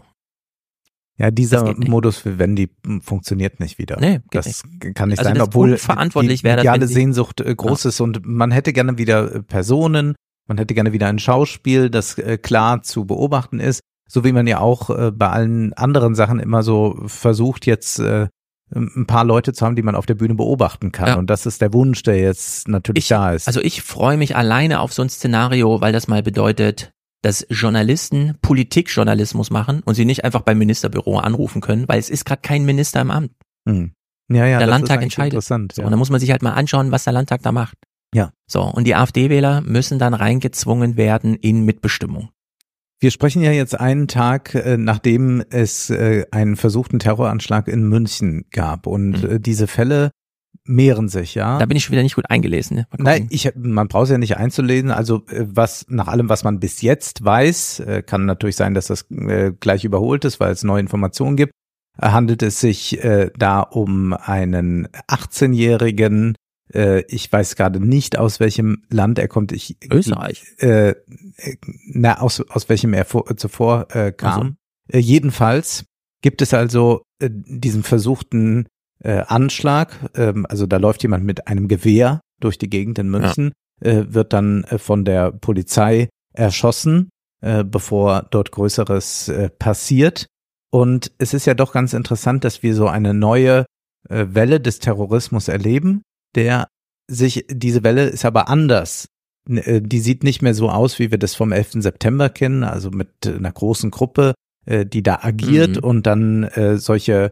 Ja, dieser Modus für Wendy funktioniert nicht wieder. Nee, das nicht. Kann nicht also sein, das obwohl verantwortlich die mediale Sehnsucht äh, groß ja. ist und man hätte gerne wieder Personen, man hätte gerne wieder ein Schauspiel, das äh, klar zu beobachten ist, so wie man ja auch äh, bei allen anderen Sachen immer so versucht, jetzt äh, ein paar Leute zu haben, die man auf der Bühne beobachten kann. Ja. Und das ist der Wunsch, der jetzt natürlich ich, da ist. Also ich freue mich alleine auf so ein Szenario, weil das mal bedeutet, dass Journalisten Politikjournalismus machen und sie nicht einfach beim Ministerbüro anrufen können, weil es ist gerade kein Minister im Amt. Hm. Ja, ja, der das Landtag ist entscheidet. Interessant, so, ja. und dann muss man sich halt mal anschauen, was der Landtag da macht. Ja. So, und die AfD-Wähler müssen dann reingezwungen werden in Mitbestimmung. Wir sprechen ja jetzt einen Tag, äh, nachdem es äh, einen versuchten Terroranschlag in München gab. Und mhm. äh, diese Fälle mehren sich, ja. Da bin ich schon wieder nicht gut eingelesen. Ne? Nein, ich, man braucht es ja nicht einzulesen. Also äh, was nach allem, was man bis jetzt weiß, äh, kann natürlich sein, dass das äh, gleich überholt ist, weil es neue Informationen gibt. Äh, handelt es sich äh, da um einen achtzehnjährigen, äh, ich weiß gerade nicht, aus welchem Land er kommt. Ich, Österreich. Äh, na, aus, aus welchem er vor, zuvor äh, kam. Also. Äh, jedenfalls gibt es also äh, diesen versuchten Äh, Anschlag, ähm, also da läuft jemand mit einem Gewehr durch die Gegend in München, ja. äh, wird dann äh, von der Polizei erschossen, äh, bevor dort Größeres äh, passiert. Und es ist ja doch ganz interessant, dass wir so eine neue äh, Welle des Terrorismus erleben, der sich, diese Welle ist aber anders. Äh, die sieht nicht mehr so aus, wie wir das vom elften September kennen, also mit einer großen Gruppe, äh, die da agiert mhm. und dann äh, solche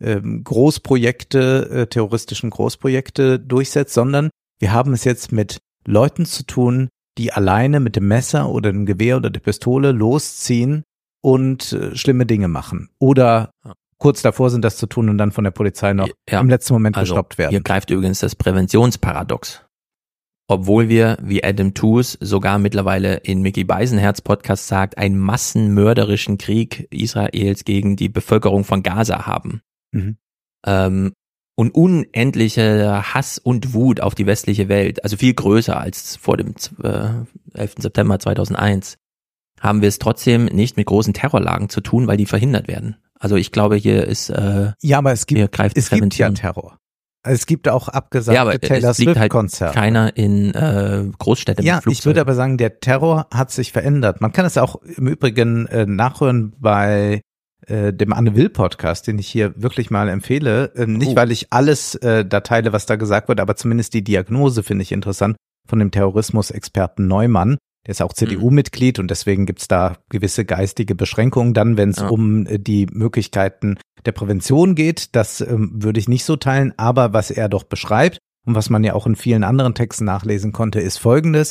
Großprojekte, äh, terroristischen Großprojekte durchsetzt, sondern wir haben es jetzt mit Leuten zu tun, die alleine mit dem Messer oder dem Gewehr oder der Pistole losziehen und äh, schlimme Dinge machen. Oder ja. kurz davor sind, das zu tun und dann von der Polizei noch ja. im letzten Moment also, gestoppt werden. Hier greift übrigens das Präventionsparadox. Obwohl wir, wie Adam Tooze sogar mittlerweile in Mickey Beisenherz Podcast sagt, einen massenmörderischen Krieg Israels gegen die Bevölkerung von Gaza haben. Mhm. Ähm, und unendliche Hass und Wut auf die westliche Welt, also viel größer als vor dem äh, elften September zweitausendeins, haben wir es trotzdem nicht mit großen Terrorlagen zu tun, weil die verhindert werden. Also ich glaube, hier ist äh, ja, aber es gibt es gibt ja Terror. Es gibt auch abgesagte ja, aber Taylor Swift-Konzerte. Halt keiner in äh, Großstädten. Ja, ich würde aber sagen, der Terror hat sich verändert. Man kann es auch im Übrigen äh, nachhören bei äh, dem Anne Will Podcast, den ich hier wirklich mal empfehle. Äh, nicht, oh. weil ich alles äh, da teile, was da gesagt wird, aber zumindest die Diagnose finde ich interessant von dem Terrorismusexperten Neumann, Der ist auch C D U-Mitglied und deswegen gibt's da gewisse geistige Beschränkungen dann, wenn es ja. um die Möglichkeiten der Prävention geht. Das ähm, würde ich nicht so teilen, aber was er doch beschreibt und was man ja auch in vielen anderen Texten nachlesen konnte, ist Folgendes.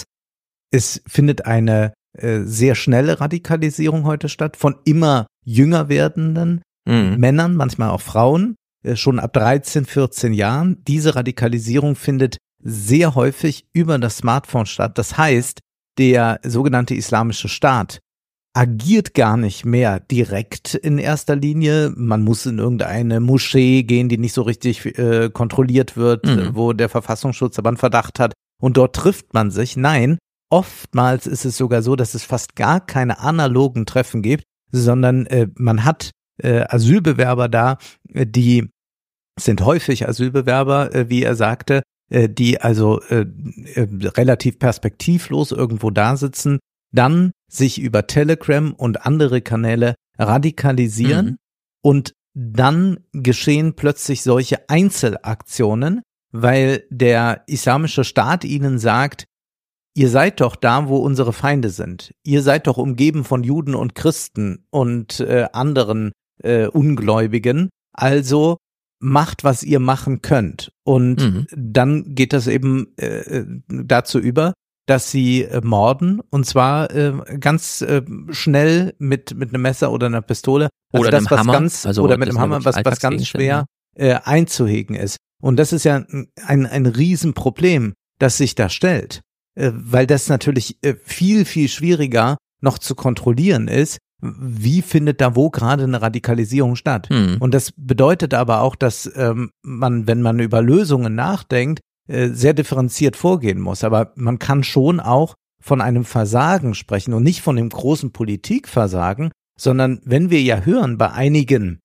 Es findet eine äh, sehr schnelle Radikalisierung heute statt von immer jünger werdenden mhm. Männern, manchmal auch Frauen, äh, schon ab dreizehn, vierzehn Jahren. Diese Radikalisierung findet sehr häufig über das Smartphone statt. Das heißt, der sogenannte Islamische Staat agiert gar nicht mehr direkt in erster Linie. Man muss in irgendeine Moschee gehen, die nicht so richtig äh, kontrolliert wird, mhm. wo der Verfassungsschutz aber einen Verdacht hat. Und dort trifft man sich. Nein, oftmals ist es sogar so, dass es fast gar keine analogen Treffen gibt, sondern äh, man hat äh, Asylbewerber da, äh, die sind häufig Asylbewerber, äh, wie er sagte, die also äh, äh, relativ perspektivlos irgendwo da sitzen, dann sich über Telegram und andere Kanäle radikalisieren mhm. und dann geschehen plötzlich solche Einzelaktionen, weil der Islamische Staat ihnen sagt, ihr seid doch da, wo unsere Feinde sind. Ihr seid doch umgeben von Juden und Christen und äh, anderen äh, Ungläubigen, also macht, was ihr machen könnt. Und mhm. dann geht das eben äh, dazu über, dass sie äh, morden und zwar äh, ganz äh, schnell mit mit einem Messer oder einer Pistole. Also oder das, einem was Hammer. Ganz, also oder mit einem Hammer, was, was ganz schwer äh, einzuhegen ist. Und das ist ja ein, ein Riesenproblem, das sich da stellt. Äh, weil das natürlich äh, viel, viel schwieriger noch zu kontrollieren ist. Wie findet da wo gerade eine Radikalisierung statt? Hm. Und das bedeutet aber auch, dass ähm, man, wenn man über Lösungen nachdenkt, äh, sehr differenziert vorgehen muss. Aber man kann schon auch von einem Versagen sprechen und nicht von dem großen Politikversagen, sondern wenn wir ja hören bei einigen,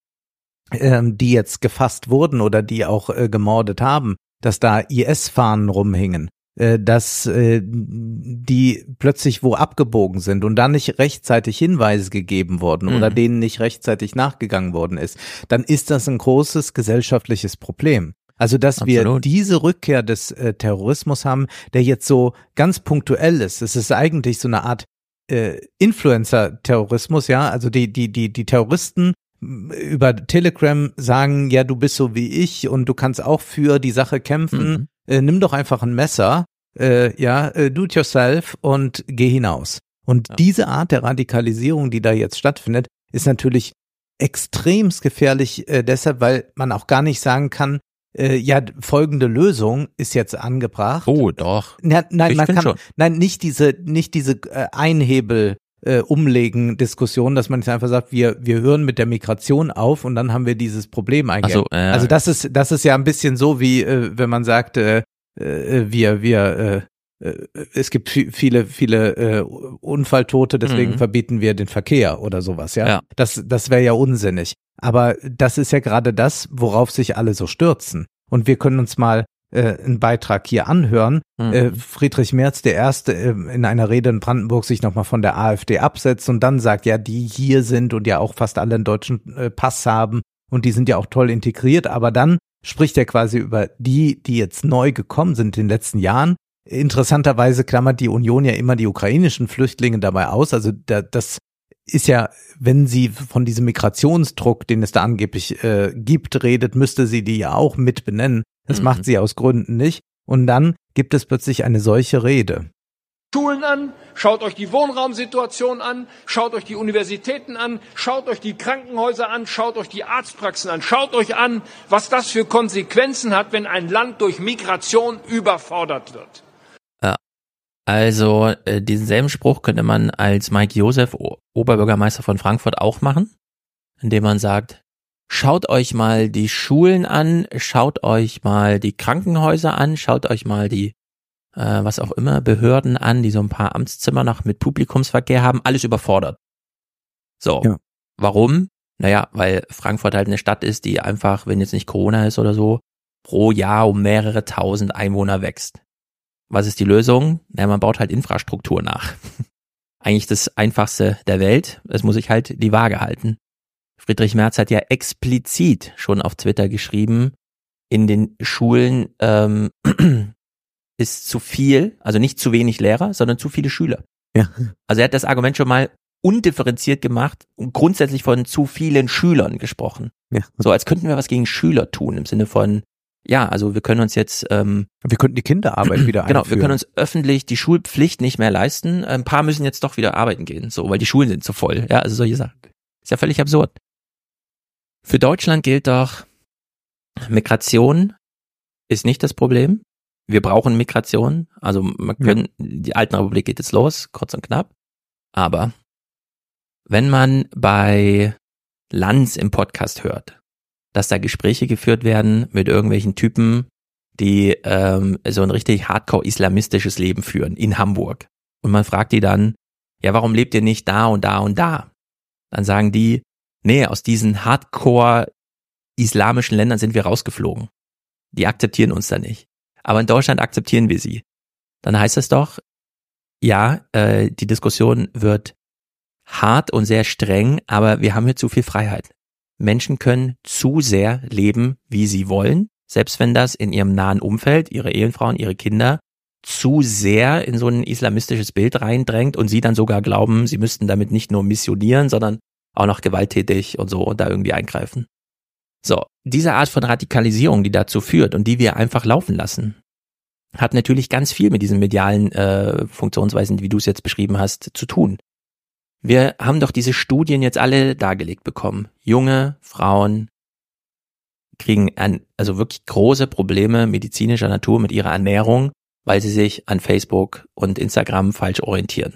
ähm, die jetzt gefasst wurden oder die auch äh, gemordet haben, dass da I S-Fahnen rumhingen, dass äh, die plötzlich wo abgebogen sind und dann nicht rechtzeitig Hinweise gegeben wurden mhm. oder denen nicht rechtzeitig nachgegangen worden ist, dann ist das ein großes gesellschaftliches Problem. Also, dass Absolut. wir diese Rückkehr des äh, Terrorismus haben, der jetzt so ganz punktuell ist. Es ist eigentlich so eine Art äh, Influencer-Terrorismus, ja, also die die die die Terroristen über Telegram sagen, ja, du bist so wie ich und du kannst auch für die Sache kämpfen. Mhm. Äh, nimm doch einfach ein Messer, äh, ja, äh, do it yourself und geh hinaus. Und ja. diese Art der Radikalisierung, die da jetzt stattfindet, ist natürlich extremst gefährlich, äh, deshalb, weil man auch gar nicht sagen kann, äh, ja, folgende Lösung ist jetzt angebracht. Oh, doch. Ja, nein, ich man kann, schon. nein, nicht diese, nicht diese äh, Einhebel Äh, umlegen Diskussion, dass man jetzt einfach sagt, wir wir hören mit der Migration auf und dann haben wir dieses Problem eigentlich. So, äh, also das ist das ist ja ein bisschen so wie äh, wenn man sagt, äh, äh, wir wir äh, äh, es gibt viele viele äh, Unfalltote, deswegen mhm. verbieten wir den Verkehr oder sowas, ja. ja. Das das wäre ja unsinnig. Aber das ist ja gerade das, worauf sich alle so stürzen. Und wir können uns mal Äh, einen Beitrag hier anhören. Mhm. Äh, Friedrich Merz, der Erste, äh, in einer Rede in Brandenburg sich nochmal von der AfD absetzt und dann sagt, ja, die hier sind und ja auch fast alle einen deutschen äh, Pass haben und die sind ja auch toll integriert, aber dann spricht er quasi über die, die jetzt neu gekommen sind in den letzten Jahren. Interessanterweise klammert die Union ja immer die ukrainischen Flüchtlinge dabei aus, also da, das ist ja, wenn sie von diesem Migrationsdruck, den es da angeblich äh, gibt, redet, müsste sie die ja auch mit benennen. Das mhm. macht sie aus Gründen nicht. Und dann gibt es plötzlich eine solche Rede. Schulen an, schaut euch die Wohnraumsituation an, schaut euch die Universitäten an, schaut euch die Krankenhäuser an, schaut euch die Arztpraxen an, schaut euch an, was das für Konsequenzen hat, wenn ein Land durch Migration überfordert wird. Ja, also äh, diesen selben Spruch könnte man als Mike Joseph, o- Oberbürgermeister von Frankfurt, auch machen, indem man sagt, schaut euch mal die Schulen an, schaut euch mal die Krankenhäuser an, schaut euch mal die, äh, was auch immer, Behörden an, die so ein paar Amtszimmer noch mit Publikumsverkehr haben, alles überfordert. So, ja. Warum? Naja, weil Frankfurt halt eine Stadt ist, die einfach, wenn jetzt nicht Corona ist oder so, pro Jahr um mehrere tausend Einwohner wächst. Was ist die Lösung? Naja, man baut halt Infrastruktur nach. Eigentlich das Einfachste der Welt, es muss sich halt die Waage halten. Friedrich Merz hat ja explizit schon auf Twitter geschrieben, in den Schulen ähm, ist zu viel, also nicht zu wenig Lehrer, sondern zu viele Schüler. Ja. Also er hat das Argument schon mal undifferenziert gemacht und grundsätzlich von zu vielen Schülern gesprochen. Ja. So als könnten wir was gegen Schüler tun, im Sinne von, ja, also wir können uns jetzt ähm, wir könnten die Kinderarbeit wieder genau, einführen. wir können uns öffentlich die Schulpflicht nicht mehr leisten. Ein paar müssen jetzt doch wieder arbeiten gehen, so, weil die Schulen sind zu voll. Ja, also solche Sachen. Ist ja völlig absurd. Für Deutschland gilt doch, Migration ist nicht das Problem. Wir brauchen Migration. Also man können, ja. Die Alten Republik geht jetzt los, kurz und knapp. Aber wenn man bei Lanz im Podcast hört, dass da Gespräche geführt werden mit irgendwelchen Typen, die ähm, so ein richtig hardcore-islamistisches Leben führen in Hamburg. Und man fragt die dann, ja, warum lebt ihr nicht da und da und da? Dann sagen die, nee, aus diesen hardcore-islamischen Ländern sind wir rausgeflogen. Die akzeptieren uns da nicht. Aber in Deutschland akzeptieren wir sie. Dann heißt es doch, ja, äh, die Diskussion wird hart und sehr streng, aber wir haben hier zu viel Freiheit. Menschen können zu sehr leben, wie sie wollen, selbst wenn das in ihrem nahen Umfeld, ihre Ehefrauen, ihre Kinder, zu sehr in so ein islamistisches Bild reindrängt und sie dann sogar glauben, sie müssten damit nicht nur missionieren, sondern auch noch gewalttätig und so und da irgendwie eingreifen. So, diese Art von Radikalisierung, die dazu führt und die wir einfach laufen lassen, hat natürlich ganz viel mit diesen medialen äh, Funktionsweisen, wie du es jetzt beschrieben hast, zu tun. Wir haben doch diese Studien jetzt alle dargelegt bekommen. Junge Frauen kriegen an, also wirklich große Probleme medizinischer Natur mit ihrer Ernährung, weil sie sich an Facebook und Instagram falsch orientieren.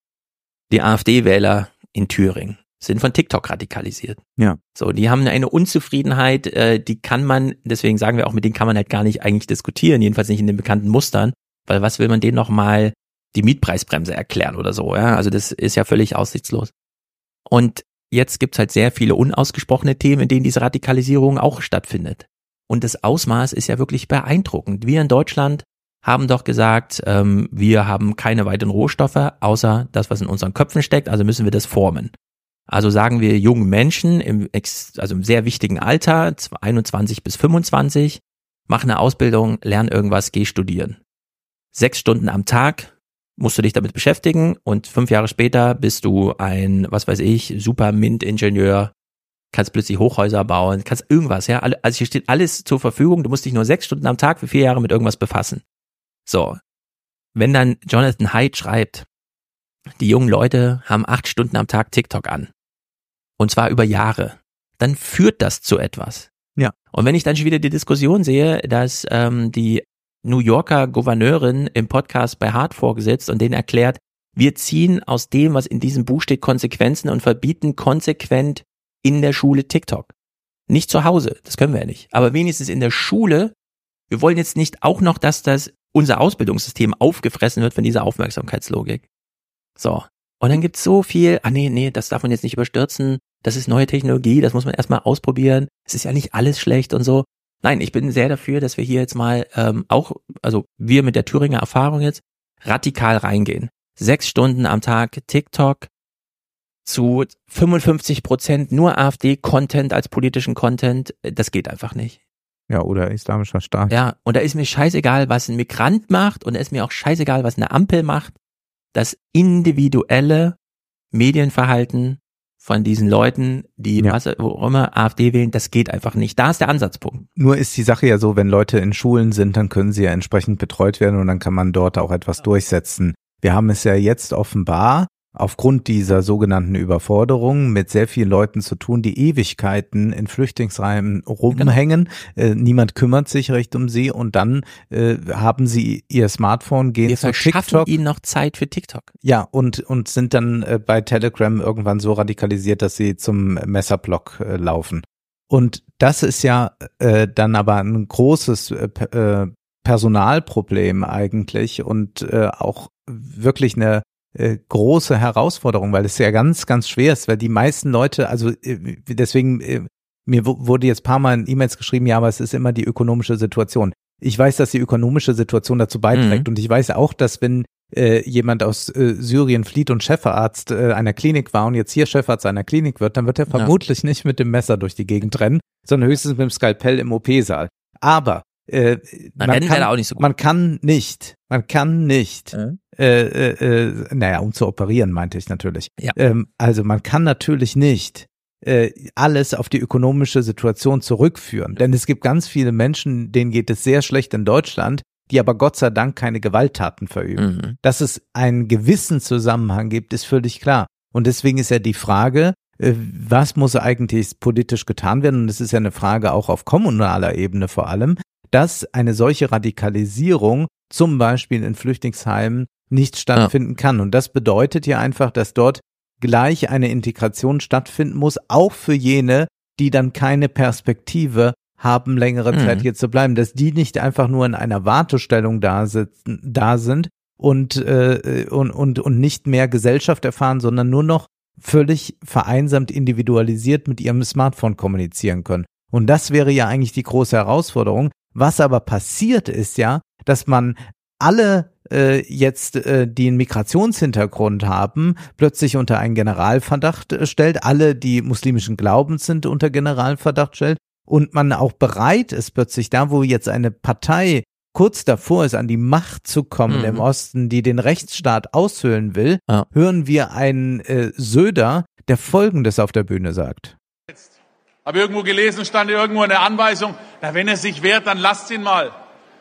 Die AfD-Wähler in Thüringen sind von TikTok radikalisiert. Ja. So, die haben eine Unzufriedenheit, äh, die kann man, deswegen sagen wir auch, mit denen kann man halt gar nicht eigentlich diskutieren, jedenfalls nicht in den bekannten Mustern, weil was will man denen nochmal die Mietpreisbremse erklären oder so, ja, also das ist ja völlig aussichtslos. Und jetzt gibt's halt sehr viele unausgesprochene Themen, in denen diese Radikalisierung auch stattfindet. Und das Ausmaß ist ja wirklich beeindruckend. Wir in Deutschland haben doch gesagt, ähm, wir haben keine weiteren Rohstoffe, außer das, was in unseren Köpfen steckt, also müssen wir das formen. Also sagen wir jungen Menschen im, also im sehr wichtigen Alter, einundzwanzig bis fünfundzwanzig, mach eine Ausbildung, lern irgendwas, geh studieren. Sechs Stunden am Tag musst du dich damit beschäftigen und fünf Jahre später bist du ein, was weiß ich, super Mint-Ingenieur, kannst plötzlich Hochhäuser bauen, kannst irgendwas, ja. Also hier steht alles zur Verfügung, du musst dich nur sechs Stunden am Tag für vier Jahre mit irgendwas befassen. So, wenn dann Jonathan Haidt schreibt, die jungen Leute haben acht Stunden am Tag TikTok an, und zwar über Jahre, dann führt das zu etwas. Ja. Und wenn ich dann schon wieder die Diskussion sehe, dass ähm, die New Yorker Gouverneurin im Podcast bei Hart vorgesetzt und denen erklärt, wir ziehen aus dem, was in diesem Buch steht, Konsequenzen und verbieten konsequent in der Schule TikTok. Nicht zu Hause, das können wir ja nicht, aber wenigstens in der Schule. Wir wollen jetzt nicht auch noch, dass das unser Ausbildungssystem aufgefressen wird von dieser Aufmerksamkeitslogik. So, und dann gibt's so viel, ah nee, nee, das darf man jetzt nicht überstürzen, das ist neue Technologie, das muss man erstmal ausprobieren, es ist ja nicht alles schlecht und so. Nein, ich bin sehr dafür, dass wir hier jetzt mal ähm, auch, also wir mit der Thüringer Erfahrung jetzt, radikal reingehen. Sechs Stunden am Tag TikTok, zu fünfundfünfzig Prozent nur AfD-Content als politischen Content, das geht einfach nicht. Ja, oder islamischer Staat. Ja, und da ist mir scheißegal, was ein Migrant macht und da ist mir auch scheißegal, was eine Ampel macht. Das individuelle Medienverhalten von diesen Leuten, die ja. was wo immer AfD wählen, das geht einfach nicht. Da ist der Ansatzpunkt. Nur ist die Sache ja so, wenn Leute in Schulen sind, dann können sie ja entsprechend betreut werden und dann kann man dort auch etwas durchsetzen. Wir haben es ja jetzt offenbar aufgrund dieser sogenannten Überforderung mit sehr vielen Leuten zu tun, die Ewigkeiten in Flüchtlingsreihen rumhängen. Genau. Äh, niemand kümmert sich recht um sie und dann äh, haben sie ihr Smartphone, gehen Wir zu verschaffen TikTok. ihnen noch Zeit für TikTok. Ja, und und sind dann äh, bei Telegram irgendwann so radikalisiert, dass sie zum Messerblock äh, laufen. Und das ist ja äh, dann aber ein großes äh, Personalproblem eigentlich und äh, auch wirklich eine äh, große Herausforderung, weil es ja ganz, ganz schwer ist, weil die meisten Leute, also äh, deswegen, äh, mir w- wurde jetzt ein paar Mal in E-Mails geschrieben, ja, aber es ist immer die ökonomische Situation. Ich weiß, dass die ökonomische Situation dazu beiträgt mhm. und ich weiß auch, dass wenn äh, jemand aus äh, Syrien flieht und Chefarzt äh, einer Klinik war und jetzt hier Chefarzt einer Klinik wird, dann wird er ja. vermutlich nicht mit dem Messer durch die Gegend rennen, sondern höchstens mit dem Skalpell im O P-Saal. Aber Äh, man, kann, auch nicht so gut. man kann nicht, man kann nicht, mhm. äh, äh, naja, um zu operieren, meinte ich natürlich. Ja. Ähm, also man kann natürlich nicht äh, alles auf die ökonomische Situation zurückführen, denn es gibt ganz viele Menschen, denen geht es sehr schlecht in Deutschland, die aber Gott sei Dank keine Gewalttaten verüben. Mhm. Dass es einen gewissen Zusammenhang gibt, ist völlig klar. Und deswegen ist ja die Frage, äh, was muss eigentlich politisch getan werden? Und es ist ja eine Frage auch auf kommunaler Ebene vor allem, dass eine solche Radikalisierung zum Beispiel in Flüchtlingsheimen nicht stattfinden ja. kann. Und das bedeutet ja einfach, dass dort gleich eine Integration stattfinden muss, auch für jene, die dann keine Perspektive haben, längere mhm. Zeit hier zu bleiben, dass die nicht einfach nur in einer Wartestellung da sitzen, da sind und, äh, und, und, und nicht mehr Gesellschaft erfahren, sondern nur noch völlig vereinsamt, individualisiert mit ihrem Smartphone kommunizieren können. Und das wäre ja eigentlich die große Herausforderung. Was aber passiert ist ja, dass man alle äh, jetzt, äh, die einen Migrationshintergrund haben, plötzlich unter einen Generalverdacht äh, stellt, alle, die muslimischen Glaubens sind, unter Generalverdacht stellt und man auch bereit ist, plötzlich da, wo jetzt eine Partei kurz davor ist, an die Macht zu kommen mhm. im Osten, die den Rechtsstaat aushöhlen will, ja. hören wir einen äh, Söder, der Folgendes auf der Bühne sagt. Habe irgendwo gelesen, stand irgendwo eine Anweisung, na, wenn er sich wehrt, dann lasst ihn mal.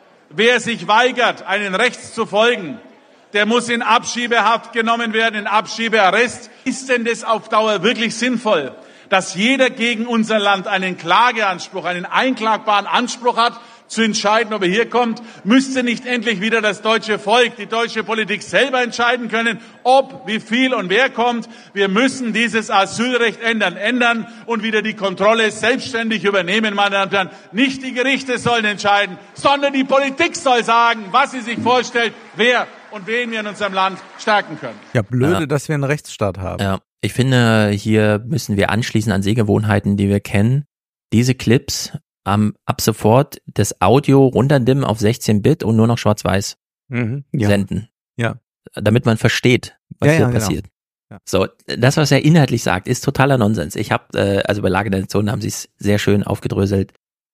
Wer sich weigert, einen Rechts zu folgen, der muss in Abschiebehaft genommen werden, in Abschiebearrest. Ist denn das auf Dauer wirklich sinnvoll, dass jeder gegen unser Land einen Klageanspruch, einen einklagbaren Anspruch hat, zu entscheiden, ob er hier kommt? Müsste nicht endlich wieder das deutsche Volk, die deutsche Politik selber entscheiden können, ob, wie viel und wer kommt? Wir müssen dieses Asylrecht ändern, ändern und wieder die Kontrolle selbstständig übernehmen, meine Damen und Herren. Nicht die Gerichte sollen entscheiden, sondern die Politik soll sagen, was sie sich vorstellt, wer und wen wir in unserem Land stärken können. Ja, blöde, ja. dass wir einen Rechtsstaat haben. Ja, ich finde, hier müssen wir anschließen an Sehgewohnheiten, die wir kennen. Diese Clips Um, ab sofort das Audio runterdimmen auf sechzehn Bit und nur noch schwarz-weiß mhm, ja. senden. Ja. Damit man versteht, was ja, hier ja, passiert. Genau. Ja. So, das, was er inhaltlich sagt, ist totaler Nonsens. Ich habe, äh, also bei Lage der Nation haben sie es sehr schön aufgedröselt.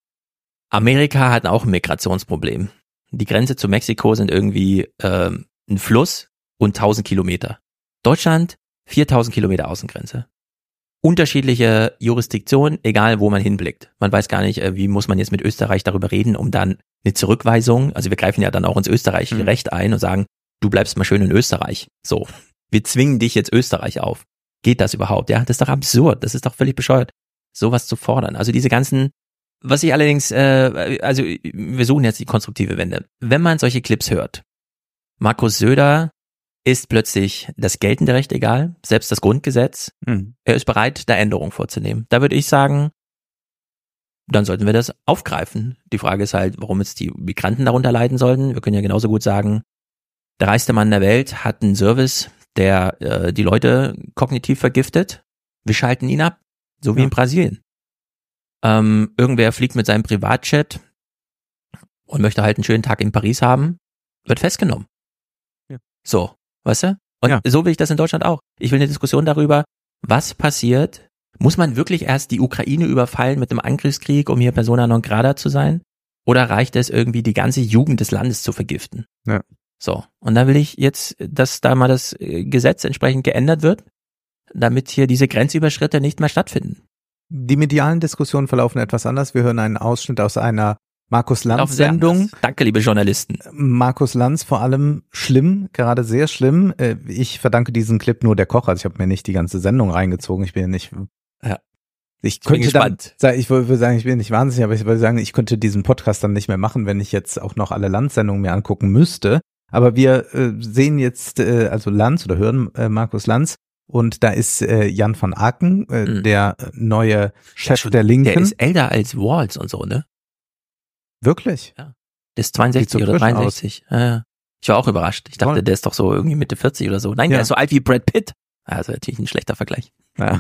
Amerika hat auch ein Migrationsproblem. Die Grenze zu Mexiko sind irgendwie ähm, ein Fluss und tausend Kilometer. Deutschland, viertausend Kilometer Außengrenze. Unterschiedliche Jurisdiktionen, egal wo man hinblickt. Man weiß gar nicht, wie muss man jetzt mit Österreich darüber reden, um dann eine Zurückweisung, also wir greifen ja dann auch ins österreichische mhm. Recht ein und sagen, du bleibst mal schön in Österreich. So, wir zwingen dich jetzt Österreich auf. Geht das überhaupt? Ja, das ist doch absurd, das ist doch völlig bescheuert, sowas zu fordern. Also diese ganzen, was ich allerdings, äh, also wir suchen jetzt die konstruktive Wende. Wenn man solche Clips hört, Markus Söder ist plötzlich das geltende Recht egal, selbst das Grundgesetz. Mhm. Er ist bereit, da Änderungen vorzunehmen. Da würde ich sagen, dann sollten wir das aufgreifen. Die Frage ist halt, warum jetzt die Migranten darunter leiden sollten. Wir können ja genauso gut sagen, der reichste Mann der Welt hat einen Service, der äh, die Leute kognitiv vergiftet. Wir schalten ihn ab, so wie ja. in Brasilien. Ähm, irgendwer fliegt mit seinem Privatjet und möchte halt einen schönen Tag in Paris haben, wird festgenommen. Ja. So. Weißt du? Und ja. so will ich das in Deutschland auch. Ich will eine Diskussion darüber, was passiert. Muss man wirklich erst die Ukraine überfallen mit einem Angriffskrieg, um hier persona non grata zu sein? Oder reicht es irgendwie, die ganze Jugend des Landes zu vergiften? Ja. So. Und da will ich jetzt, dass da mal das Gesetz entsprechend geändert wird, damit hier diese Grenzüberschritte nicht mehr stattfinden. Die medialen Diskussionen verlaufen etwas anders. Wir hören einen Ausschnitt aus einer Markus Lanz-Sendung. Danke, liebe Journalisten. Markus Lanz vor allem schlimm, gerade sehr schlimm. Ich verdanke diesen Clip nur der Koch. Also ich habe mir nicht die ganze Sendung reingezogen. Ich bin ja nicht. Ja. Ich könnte dann, ich würde sagen, ich bin nicht wahnsinnig, aber ich würde sagen, ich könnte diesen Podcast dann nicht mehr machen, wenn ich jetzt auch noch alle Lanz-Sendungen mir angucken müsste. Aber wir äh, sehen jetzt, äh, also Lanz oder hören äh, Markus Lanz. Und da ist äh, Jan van Aken, äh, mhm. der neue Chef ja, der Linken. Der ist älter als Walz und so, ne? Wirklich? Ja. Der ist zweiundsechzig oder dreiundsechzig. Ja, ja. Ich war auch überrascht. Ich dachte, Toll. Der ist doch so irgendwie Mitte vierzig oder so. Nein, ja. Der ist so alt wie Brad Pitt. Also natürlich ein schlechter Vergleich. Ja.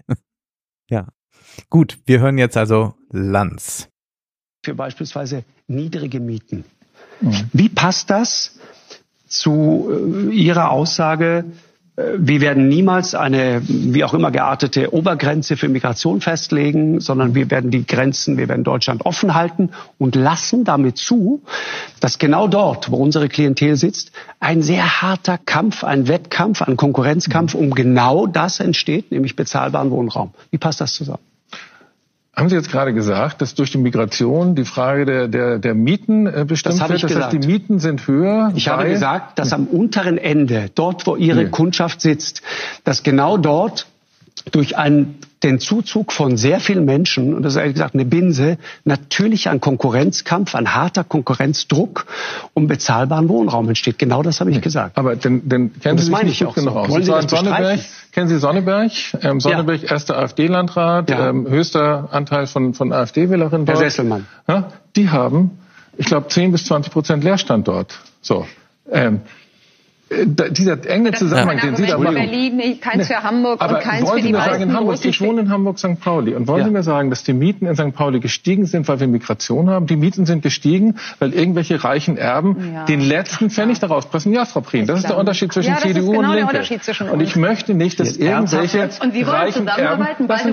Ja. Gut, wir hören jetzt also Lanz. Für beispielsweise niedrige Mieten. Mhm. Wie passt das zu äh, Ihrer Aussage, Wir werden niemals eine, wie auch immer geartete Obergrenze für Migration festlegen, sondern wir werden die Grenzen, wir werden Deutschland offen halten und lassen damit zu, dass genau dort, wo unsere Klientel sitzt, ein sehr harter Kampf, ein Wettkampf, ein Konkurrenzkampf um genau das entsteht, nämlich bezahlbaren Wohnraum. Wie passt das zusammen? Haben Sie jetzt gerade gesagt, dass durch die Migration die Frage der, der, der Mieten äh, bestimmt das wird? Das heißt, die Mieten sind höher? Ich habe gesagt, dass am unteren Ende, dort wo Ihre nee. Kundschaft sitzt, dass genau dort durch einen, den Zuzug von sehr vielen Menschen, und das ist ehrlich gesagt eine Binse, natürlich ein Konkurrenzkampf, ein harter Konkurrenzdruck um bezahlbaren Wohnraum entsteht. Genau das habe ich nee. gesagt. Aber denn, denn kennen Sie sich nicht gut genug aus. Wollen Sie das Sonneberg, kennen Sie Sonneberg? Ähm, Sonneberg, ja. erster AfD-Landrat, ja. ähm, höchster Anteil von, von AfD-Wählerinnen dort. Herr Sesselmann. Ja, die haben, ich glaube, zehn bis zwanzig Prozent Leerstand dort. So. Ähm, Da, dieser enge Zusammenhang, den Sie da machen. Berlin, nicht, keins für Hamburg aber und keins wollen für Sie die mir sagen, in Hamburg, ich wohne in Hamburg Sankt Pauli, und wollen ja. Sie mir sagen, dass die Mieten in Sankt Pauli gestiegen sind, weil wir Migration haben? Die Mieten sind gestiegen, weil irgendwelche reichen Erben ja. den letzten Pfennig ja. daraus pressen. Ja, Frau Prien, das ist der Unterschied zwischen ja, C D U genau und Linke. Und ich möchte nicht, dass irgendwelche reichen Erben, dass,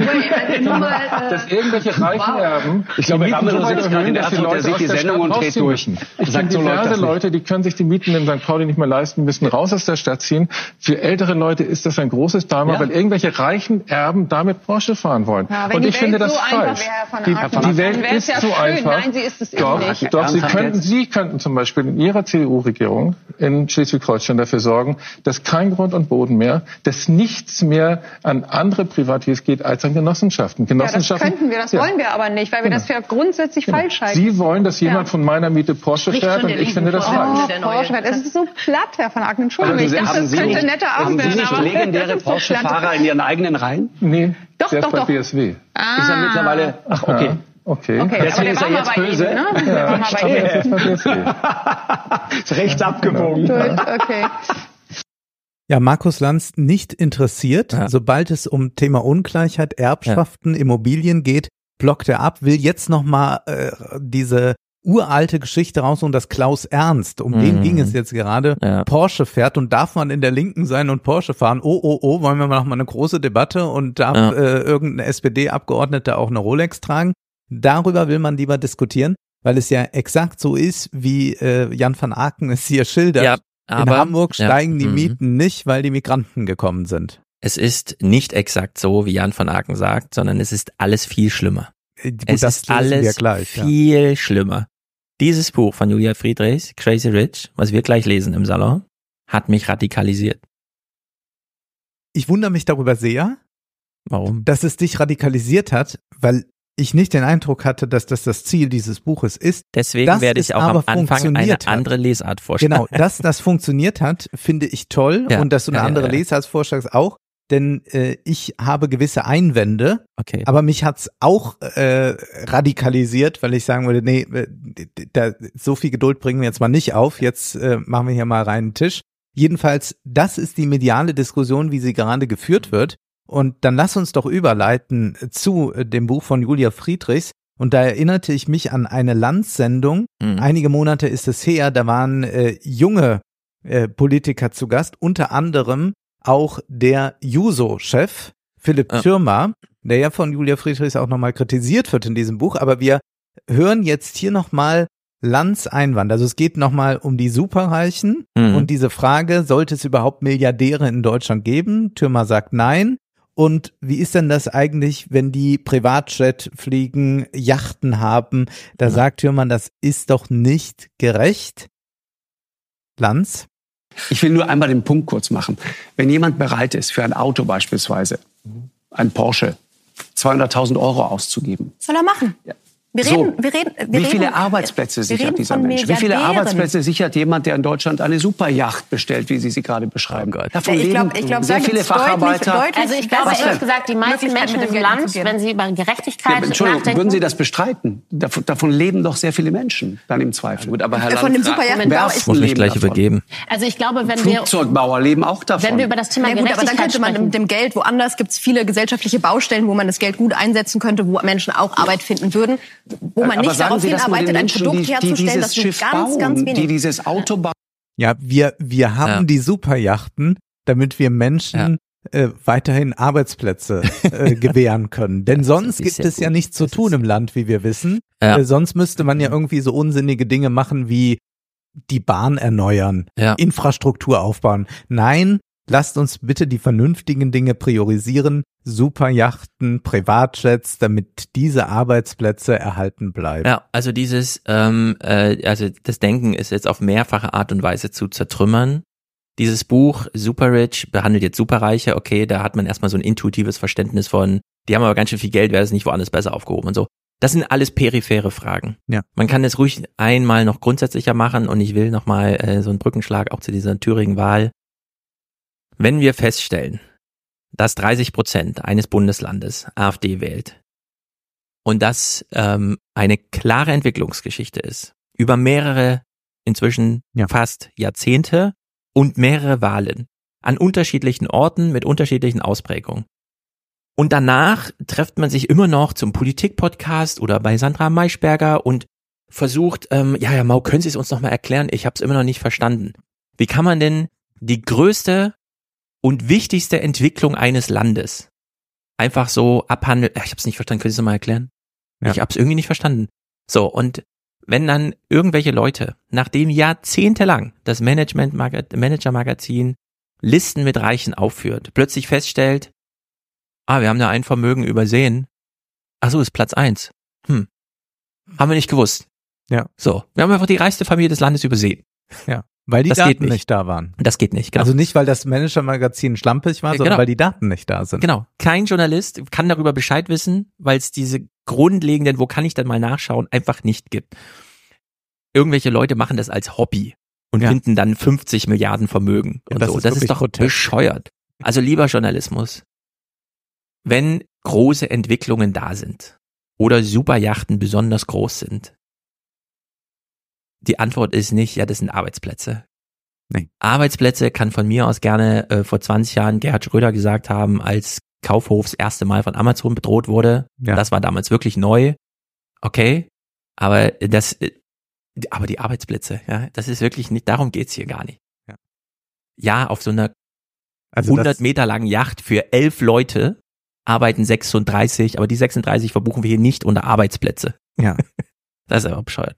dass irgendwelche reichen wow. Erben ich glaube, die Mieten so weit erhöhen, dass die Leute aus der Stadt rausziehen müssen. Ich kenne diverse Leute, die können sich die Mieten in Sankt Pauli nicht mehr leisten, müssen raus aus der Stadt ziehen. Für ältere Leute ist das ein großes Drama, ja. weil irgendwelche reichen Erben damit Porsche fahren wollen. Ja, und ich finde das so falsch. Die, die Welt ist ja so schön. einfach. Nein, sie ist es doch, nicht. doch Sie, könnten, Sie könnten zum Beispiel in Ihrer C D U-Regierung in Schleswig-Holstein dafür sorgen, dass kein Grund und Boden mehr, dass nichts mehr an andere Privatiers geht als an Genossenschaften. Genossenschaften ja, das könnten wir, das ja. wollen wir aber nicht, weil wir genau. das für grundsätzlich genau. falsch halten. Sie wollen, dass jemand ja. von meiner Miete Porsche fährt, und ich finde das falsch. Oh, Porsche fährt. Es ist so platt, Herr von Acken. Entschuldigung, ich dachte, das könnte netter Haben Sie nicht legendäre Porsche-Fahrer in Ihren eigenen Reihen? Nee, doch, der doch, ist bei doch. B S W. Ah. Ist er mittlerweile... Ach, okay. Okay. okay. Deswegen ist er jetzt böse. Ihnen, ne? Ja, ich glaube, er ist bei B S W. Ist rechts abgebogen. Gut, okay. Ja, Markus Lanz nicht interessiert. Ja. Sobald es um Thema Ungleichheit, Erbschaften, ja. Immobilien geht, blockt er ab, will jetzt nochmal äh, diese uralte Geschichte raus, und das Klaus Ernst, um mhm. den ging es jetzt gerade, ja. Porsche fährt, und darf man in der Linken sein und Porsche fahren? Oh, oh, oh, wollen wir mal noch mal eine große Debatte, und darf ja. äh, irgendein S P D-Abgeordneter auch eine Rolex tragen? Darüber will man lieber diskutieren, weil es ja exakt so ist, wie äh, Jan van Aken es hier schildert. Ja, aber, in Hamburg steigen ja. die mhm. Mieten nicht, weil die Migranten gekommen sind. Es ist nicht exakt so, wie Jan van Aken sagt, sondern es ist alles viel schlimmer. Gut, es ist alles gleich, viel ja. schlimmer. Dieses Buch von Julia Friedrichs, Crazy Rich, was wir gleich lesen im Salon, hat mich radikalisiert. Ich wundere mich darüber sehr, warum, dass es dich radikalisiert hat, weil ich nicht den Eindruck hatte, dass das das Ziel dieses Buches ist. Deswegen dass werde ich auch am Anfang eine hat. andere Lesart vorschlagen. Genau, dass das funktioniert hat, finde ich toll, ja, und dass du eine ja, andere ja, ja. Lesart vorschlagst auch. Denn äh, ich habe gewisse Einwände, okay. aber mich hat's auch äh, radikalisiert, weil ich sagen würde, nee, da, so viel Geduld bringen wir jetzt mal nicht auf, jetzt äh, machen wir hier mal reinen Tisch. Jedenfalls, das ist die mediale Diskussion, wie sie gerade geführt wird, und dann lass uns doch überleiten zu äh, dem Buch von Julia Friedrichs, und da erinnerte ich mich an eine Lanz-Sendung, mhm. einige Monate ist es her, da waren äh, junge äh, Politiker zu Gast, unter anderem auch der Juso-Chef Philipp ja. Thürmer, der ja von Julia Friedrichs auch nochmal kritisiert wird in diesem Buch, aber wir hören jetzt hier nochmal Lanz Einwand. Also es geht nochmal um die Superreichen mhm. und diese Frage, sollte es überhaupt Milliardäre in Deutschland geben? Thürmer sagt nein. Und wie ist denn das eigentlich, wenn die Privatjet fliegen, Yachten haben? Da ja. sagt Thürmer, das ist doch nicht gerecht. Lanz? Ich will nur einmal den Punkt kurz machen. Wenn jemand bereit ist, für ein Auto beispielsweise, ein Porsche, zweihunderttausend Euro auszugeben. Soll er machen? Ja. Wir so, reden, wir reden, wir wie viele reden, Arbeitsplätze sichert dieser Mensch? Wie viele Arbeitsplätze sichert jemand, der in Deutschland eine Superjacht bestellt, wie Sie sie gerade beschreiben? Oh Davon ja, ich leben glaub, ich glaub, sehr viele Facharbeiter. Deutlich, deutlich also ich glaube ehrlich gesagt, die meisten Menschen im Land, wenn sie über Gerechtigkeit ja, Entschuldigung, nachdenken... würden Sie das bestreiten? Davon, davon leben doch sehr viele Menschen dann im Zweifel. Ja, gut, aber Herr Von dem Superjachtenbau ich muss mich gleich davon. übergeben. Also ich glaube, wenn wir... Flugzeugbauer leben auch davon. Wenn wir über das Thema ja, gut, Gerechtigkeit aber dann könnte man sprechen. mit dem Geld woanders, gibt es viele gesellschaftliche Baustellen, wo man das Geld gut einsetzen könnte, wo Menschen auch Arbeit finden würden, wo man nicht darauf hinarbeitet, ein Produkt die, herzustellen, die das nur Schiff ganz, bauen, ganz wenig. Die dieses Auto bauen. Ja, wir, wir haben ja. die Superjachten. damit wir Menschen ja. äh, weiterhin Arbeitsplätze äh, gewähren können. Denn sonst gibt es gut. ja nichts zu tun im Land, wie wir wissen. Ja. Äh, sonst müsste man ja irgendwie so unsinnige Dinge machen wie die Bahn erneuern, ja. Infrastruktur aufbauen. Nein, lasst uns bitte die vernünftigen Dinge priorisieren. Superjachten, Privatjets, damit diese Arbeitsplätze erhalten bleiben. Ja, also dieses, ähm, äh, also das Denken ist jetzt auf mehrfache Art und Weise zu zertrümmern. Dieses Buch Super Rich behandelt jetzt Superreiche. Okay, da hat man erstmal so ein intuitives Verständnis von, die haben aber ganz schön viel Geld, wäre es nicht woanders besser aufgehoben und so. Das sind alles periphere Fragen. Ja. Man kann es ruhig einmal noch grundsätzlicher machen und ich will nochmal äh, so einen Brückenschlag auch zu dieser Thüringen-Wahl. Wenn wir feststellen, dass dreißig Prozent eines Bundeslandes AfD wählt und das ähm, eine klare Entwicklungsgeschichte ist, über mehrere, inzwischen ja. fast Jahrzehnte und mehrere Wahlen an unterschiedlichen Orten mit unterschiedlichen Ausprägungen. Und danach trifft man sich immer noch zum Politik-Podcast oder bei Sandra Maischberger und versucht, ähm, ja, ja, Mau, können Sie es uns nochmal erklären? Ich habe es immer noch nicht verstanden. Wie kann man denn die größte und wichtigste Entwicklung eines Landes einfach so abhandeln? Ich habe es nicht verstanden, können Sie es nochmal erklären? Ja. Ich habe es irgendwie nicht verstanden. So, und wenn dann irgendwelche Leute, nachdem jahrzehntelang das Management Manager-Magazin Listen mit Reichen aufführt, plötzlich feststellt, ah, wir haben da ein Vermögen übersehen. Ach so, ist Platz eins. Hm. Haben wir nicht gewusst. Ja. So. Wir haben einfach die reichste Familie des Landes übersehen. Ja. Weil die das Daten nicht. nicht da waren. Das geht nicht, genau. Also nicht, weil das Manager-Magazin schlampig war, sondern genau. weil die Daten nicht da sind. Genau. Kein Journalist kann darüber Bescheid wissen, weil es diese grundlegenden, wo kann ich denn mal nachschauen, einfach nicht gibt. Irgendwelche Leute machen das als Hobby und ja. finden dann fünfzig Milliarden Vermögen und das so. Ist das ist doch grotesk. Bescheuert. Also lieber Journalismus, wenn große Entwicklungen da sind oder Superjachten besonders groß sind, die Antwort ist nicht, ja, das sind Arbeitsplätze. Nee. Arbeitsplätze kann von mir aus gerne äh, vor zwanzig Jahren Gerhard Schröder gesagt haben, als Kaufhof das erste Mal von Amazon bedroht wurde. Ja. Das war damals wirklich neu. Okay, aber das, aber die Arbeitsplätze, ja, das ist wirklich nicht, darum geht's hier gar nicht. Ja, ja auf so einer also hundert Meter langen Yacht für elf Leute arbeiten sechsunddreißig, aber die sechsunddreißig verbuchen wir hier nicht unter Arbeitsplätze. Ja. Das ist aber bescheuert.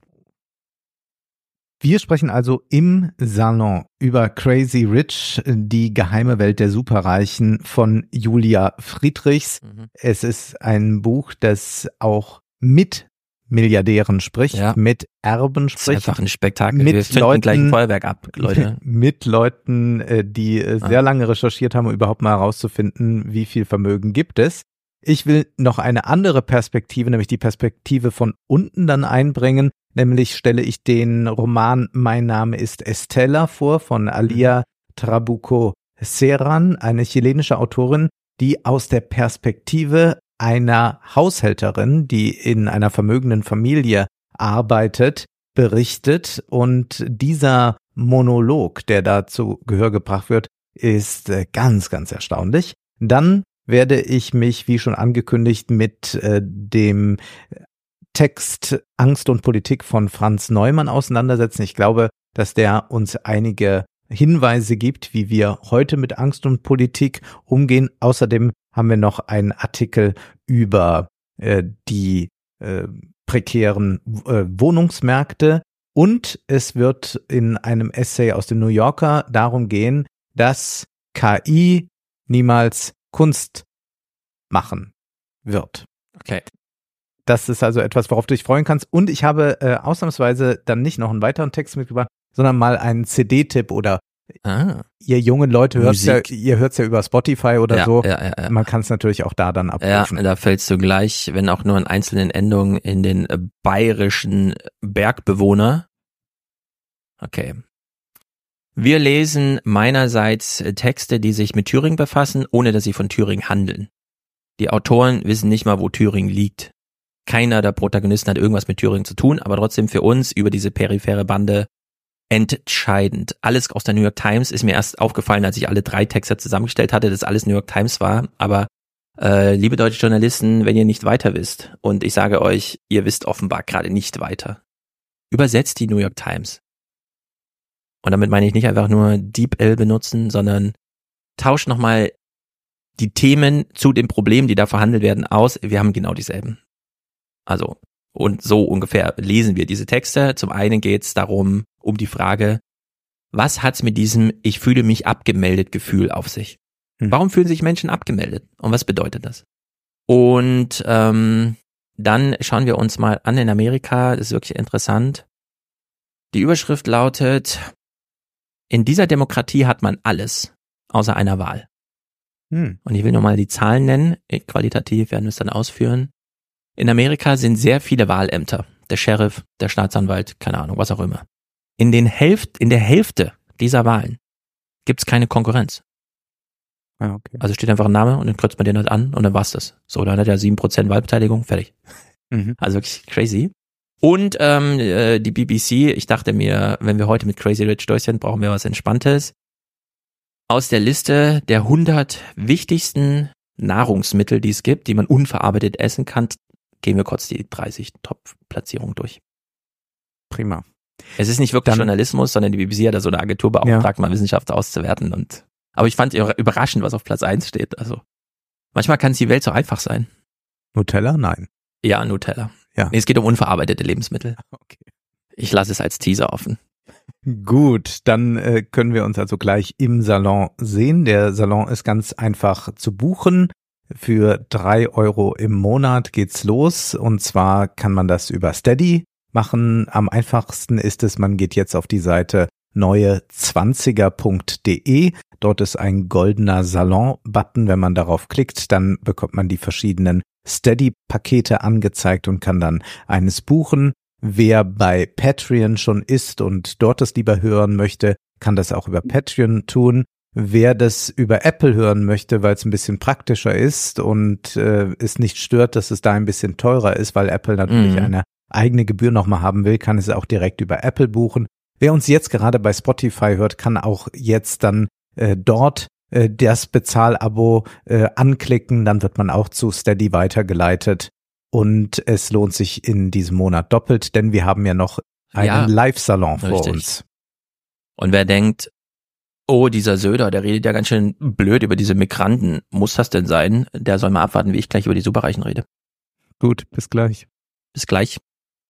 Wir sprechen also im Salon über Crazy Rich, die geheime Welt der Superreichen von Julia Friedrichs. Mhm. Es ist ein Buch, das auch mit Milliardären spricht, ja. mit Erben spricht. Das ist einfach ein Spektakel. Mit Wir zünden Leuten, gleich ein Feuerwerk ab, Leute. Mit Leuten, die sehr ah. lange recherchiert haben, um überhaupt mal herauszufinden, wie viel Vermögen gibt es. Ich will noch eine andere Perspektive, nämlich die Perspektive von unten dann einbringen. Nämlich stelle ich den Roman Mein Name ist Estella vor von Alia Trabuco Serran, eine chilenische Autorin, die aus der Perspektive einer Haushälterin, die in einer vermögenden Familie arbeitet, berichtet. Und dieser Monolog, der dazu Gehör gebracht wird, ist ganz, ganz erstaunlich. Dann werde ich mich, wie schon angekündigt, mit äh, dem Text Angst und Politik von Franz Neumann auseinandersetzen. Ich glaube, dass der uns einige Hinweise gibt, wie wir heute mit Angst und Politik umgehen. Außerdem haben wir noch einen Artikel über äh, die äh, prekären äh, Wohnungsmärkte und es wird in einem Essay aus dem New Yorker darum gehen, dass K I niemals Kunst machen wird. Okay. Das ist also etwas, worauf du dich freuen kannst. Und ich habe äh, ausnahmsweise dann nicht noch einen weiteren Text mitgebracht, sondern mal einen C D-Tipp oder ah. ihr jungen Leute hört's ja, ihr hört's ja über Spotify oder ja, so. Ja, ja, ja. Man kann es natürlich auch da dann abrufen. Ja, da fällst du gleich, wenn auch nur in einzelnen Endungen, in den äh, bayerischen Bergbewohner. Okay. Wir lesen meinerseits Texte, die sich mit Thüringen befassen, ohne dass sie von Thüringen handeln. Die Autoren wissen nicht mal, wo Thüringen liegt. Keiner der Protagonisten hat irgendwas mit Thüringen zu tun, aber trotzdem für uns über diese periphere Bande entscheidend. Alles aus der New York Times ist mir erst aufgefallen, als ich alle drei Texte zusammengestellt hatte, dass alles New York Times war. Aber äh, liebe deutsche Journalisten, wenn ihr nicht weiter wisst, und ich sage euch, ihr wisst offenbar gerade nicht weiter, übersetzt die New York Times. Und damit meine ich nicht einfach nur DeepL benutzen, sondern tauscht nochmal die Themen zu den Problemen, die da verhandelt werden, aus. Wir haben genau dieselben. Also, und so ungefähr lesen wir diese Texte. Zum einen geht es darum, um die Frage, was hat's mit diesem Ich fühle mich abgemeldet Gefühl auf sich? Hm. Warum fühlen sich Menschen abgemeldet? Und was bedeutet das? Und ähm, dann schauen wir uns mal an in Amerika, das ist wirklich interessant. Die Überschrift lautet, in dieser Demokratie hat man alles, außer einer Wahl. Hm. Und ich will nochmal die Zahlen nennen, qualitativ werden wir es dann ausführen. In Amerika sind sehr viele Wahlämter, der Sheriff, der Staatsanwalt, keine Ahnung, was auch immer. In, den Hälfte, in der Hälfte dieser Wahlen gibt's keine Konkurrenz. Ah, okay. Also steht einfach ein Name und dann kreuzt man den halt an und dann war's das. So, dann hat er sieben Prozent Wahlbeteiligung, fertig. Mhm. Also wirklich crazy. Und ähm, die B B C, ich dachte mir, wenn wir heute mit Crazy Rich durch sind, brauchen wir was Entspanntes. Aus der Liste der hundert wichtigsten Nahrungsmittel, die es gibt, die man unverarbeitet essen kann, gehen wir kurz die dreißig Top-Platzierungen durch. Prima. Es ist nicht wirklich Dann, Journalismus, sondern die B B C hat da so eine Agentur beauftragt, ja. mal Wissenschaft auszuwerten. Und aber ich fand überraschend, was auf Platz eins steht. Also manchmal kann es die Welt so einfach sein. Nutella? Nein. Ja, Nutella. Ja. Nee, es geht um unverarbeitete Lebensmittel. Okay. Ich lasse es als Teaser offen. Gut, dann äh, können wir uns also gleich im Salon sehen. Der Salon ist ganz einfach zu buchen. Für drei Euro im Monat geht's los. Und zwar kann man das über Steady machen. Am einfachsten ist es, man geht jetzt auf die Seite neue zwanziger punkt de. Dort ist ein goldener Salon-Button. Wenn man darauf klickt, dann bekommt man die verschiedenen Steady-Pakete angezeigt und kann dann eines buchen. Wer bei Patreon schon ist und dort es lieber hören möchte, kann das auch über Patreon tun. Wer das über Apple hören möchte, weil es ein bisschen praktischer ist und äh, es nicht stört, dass es da ein bisschen teurer ist, weil Apple natürlich mhm. eine eigene Gebühr nochmal haben will, kann es auch direkt über Apple buchen. Wer uns jetzt gerade bei Spotify hört, kann auch jetzt dann äh, dort äh, das Bezahlabo äh, anklicken, dann wird man auch zu Steady weitergeleitet. Und es lohnt sich in diesem Monat doppelt, denn wir haben ja noch einen ja, Live-Salon vor richtig. uns. Und wer denkt, oh, dieser Söder, der redet ja ganz schön blöd über diese Migranten, muss das denn sein? Der soll mal abwarten, wie ich gleich über die Superreichen rede. Gut, bis gleich. Bis gleich.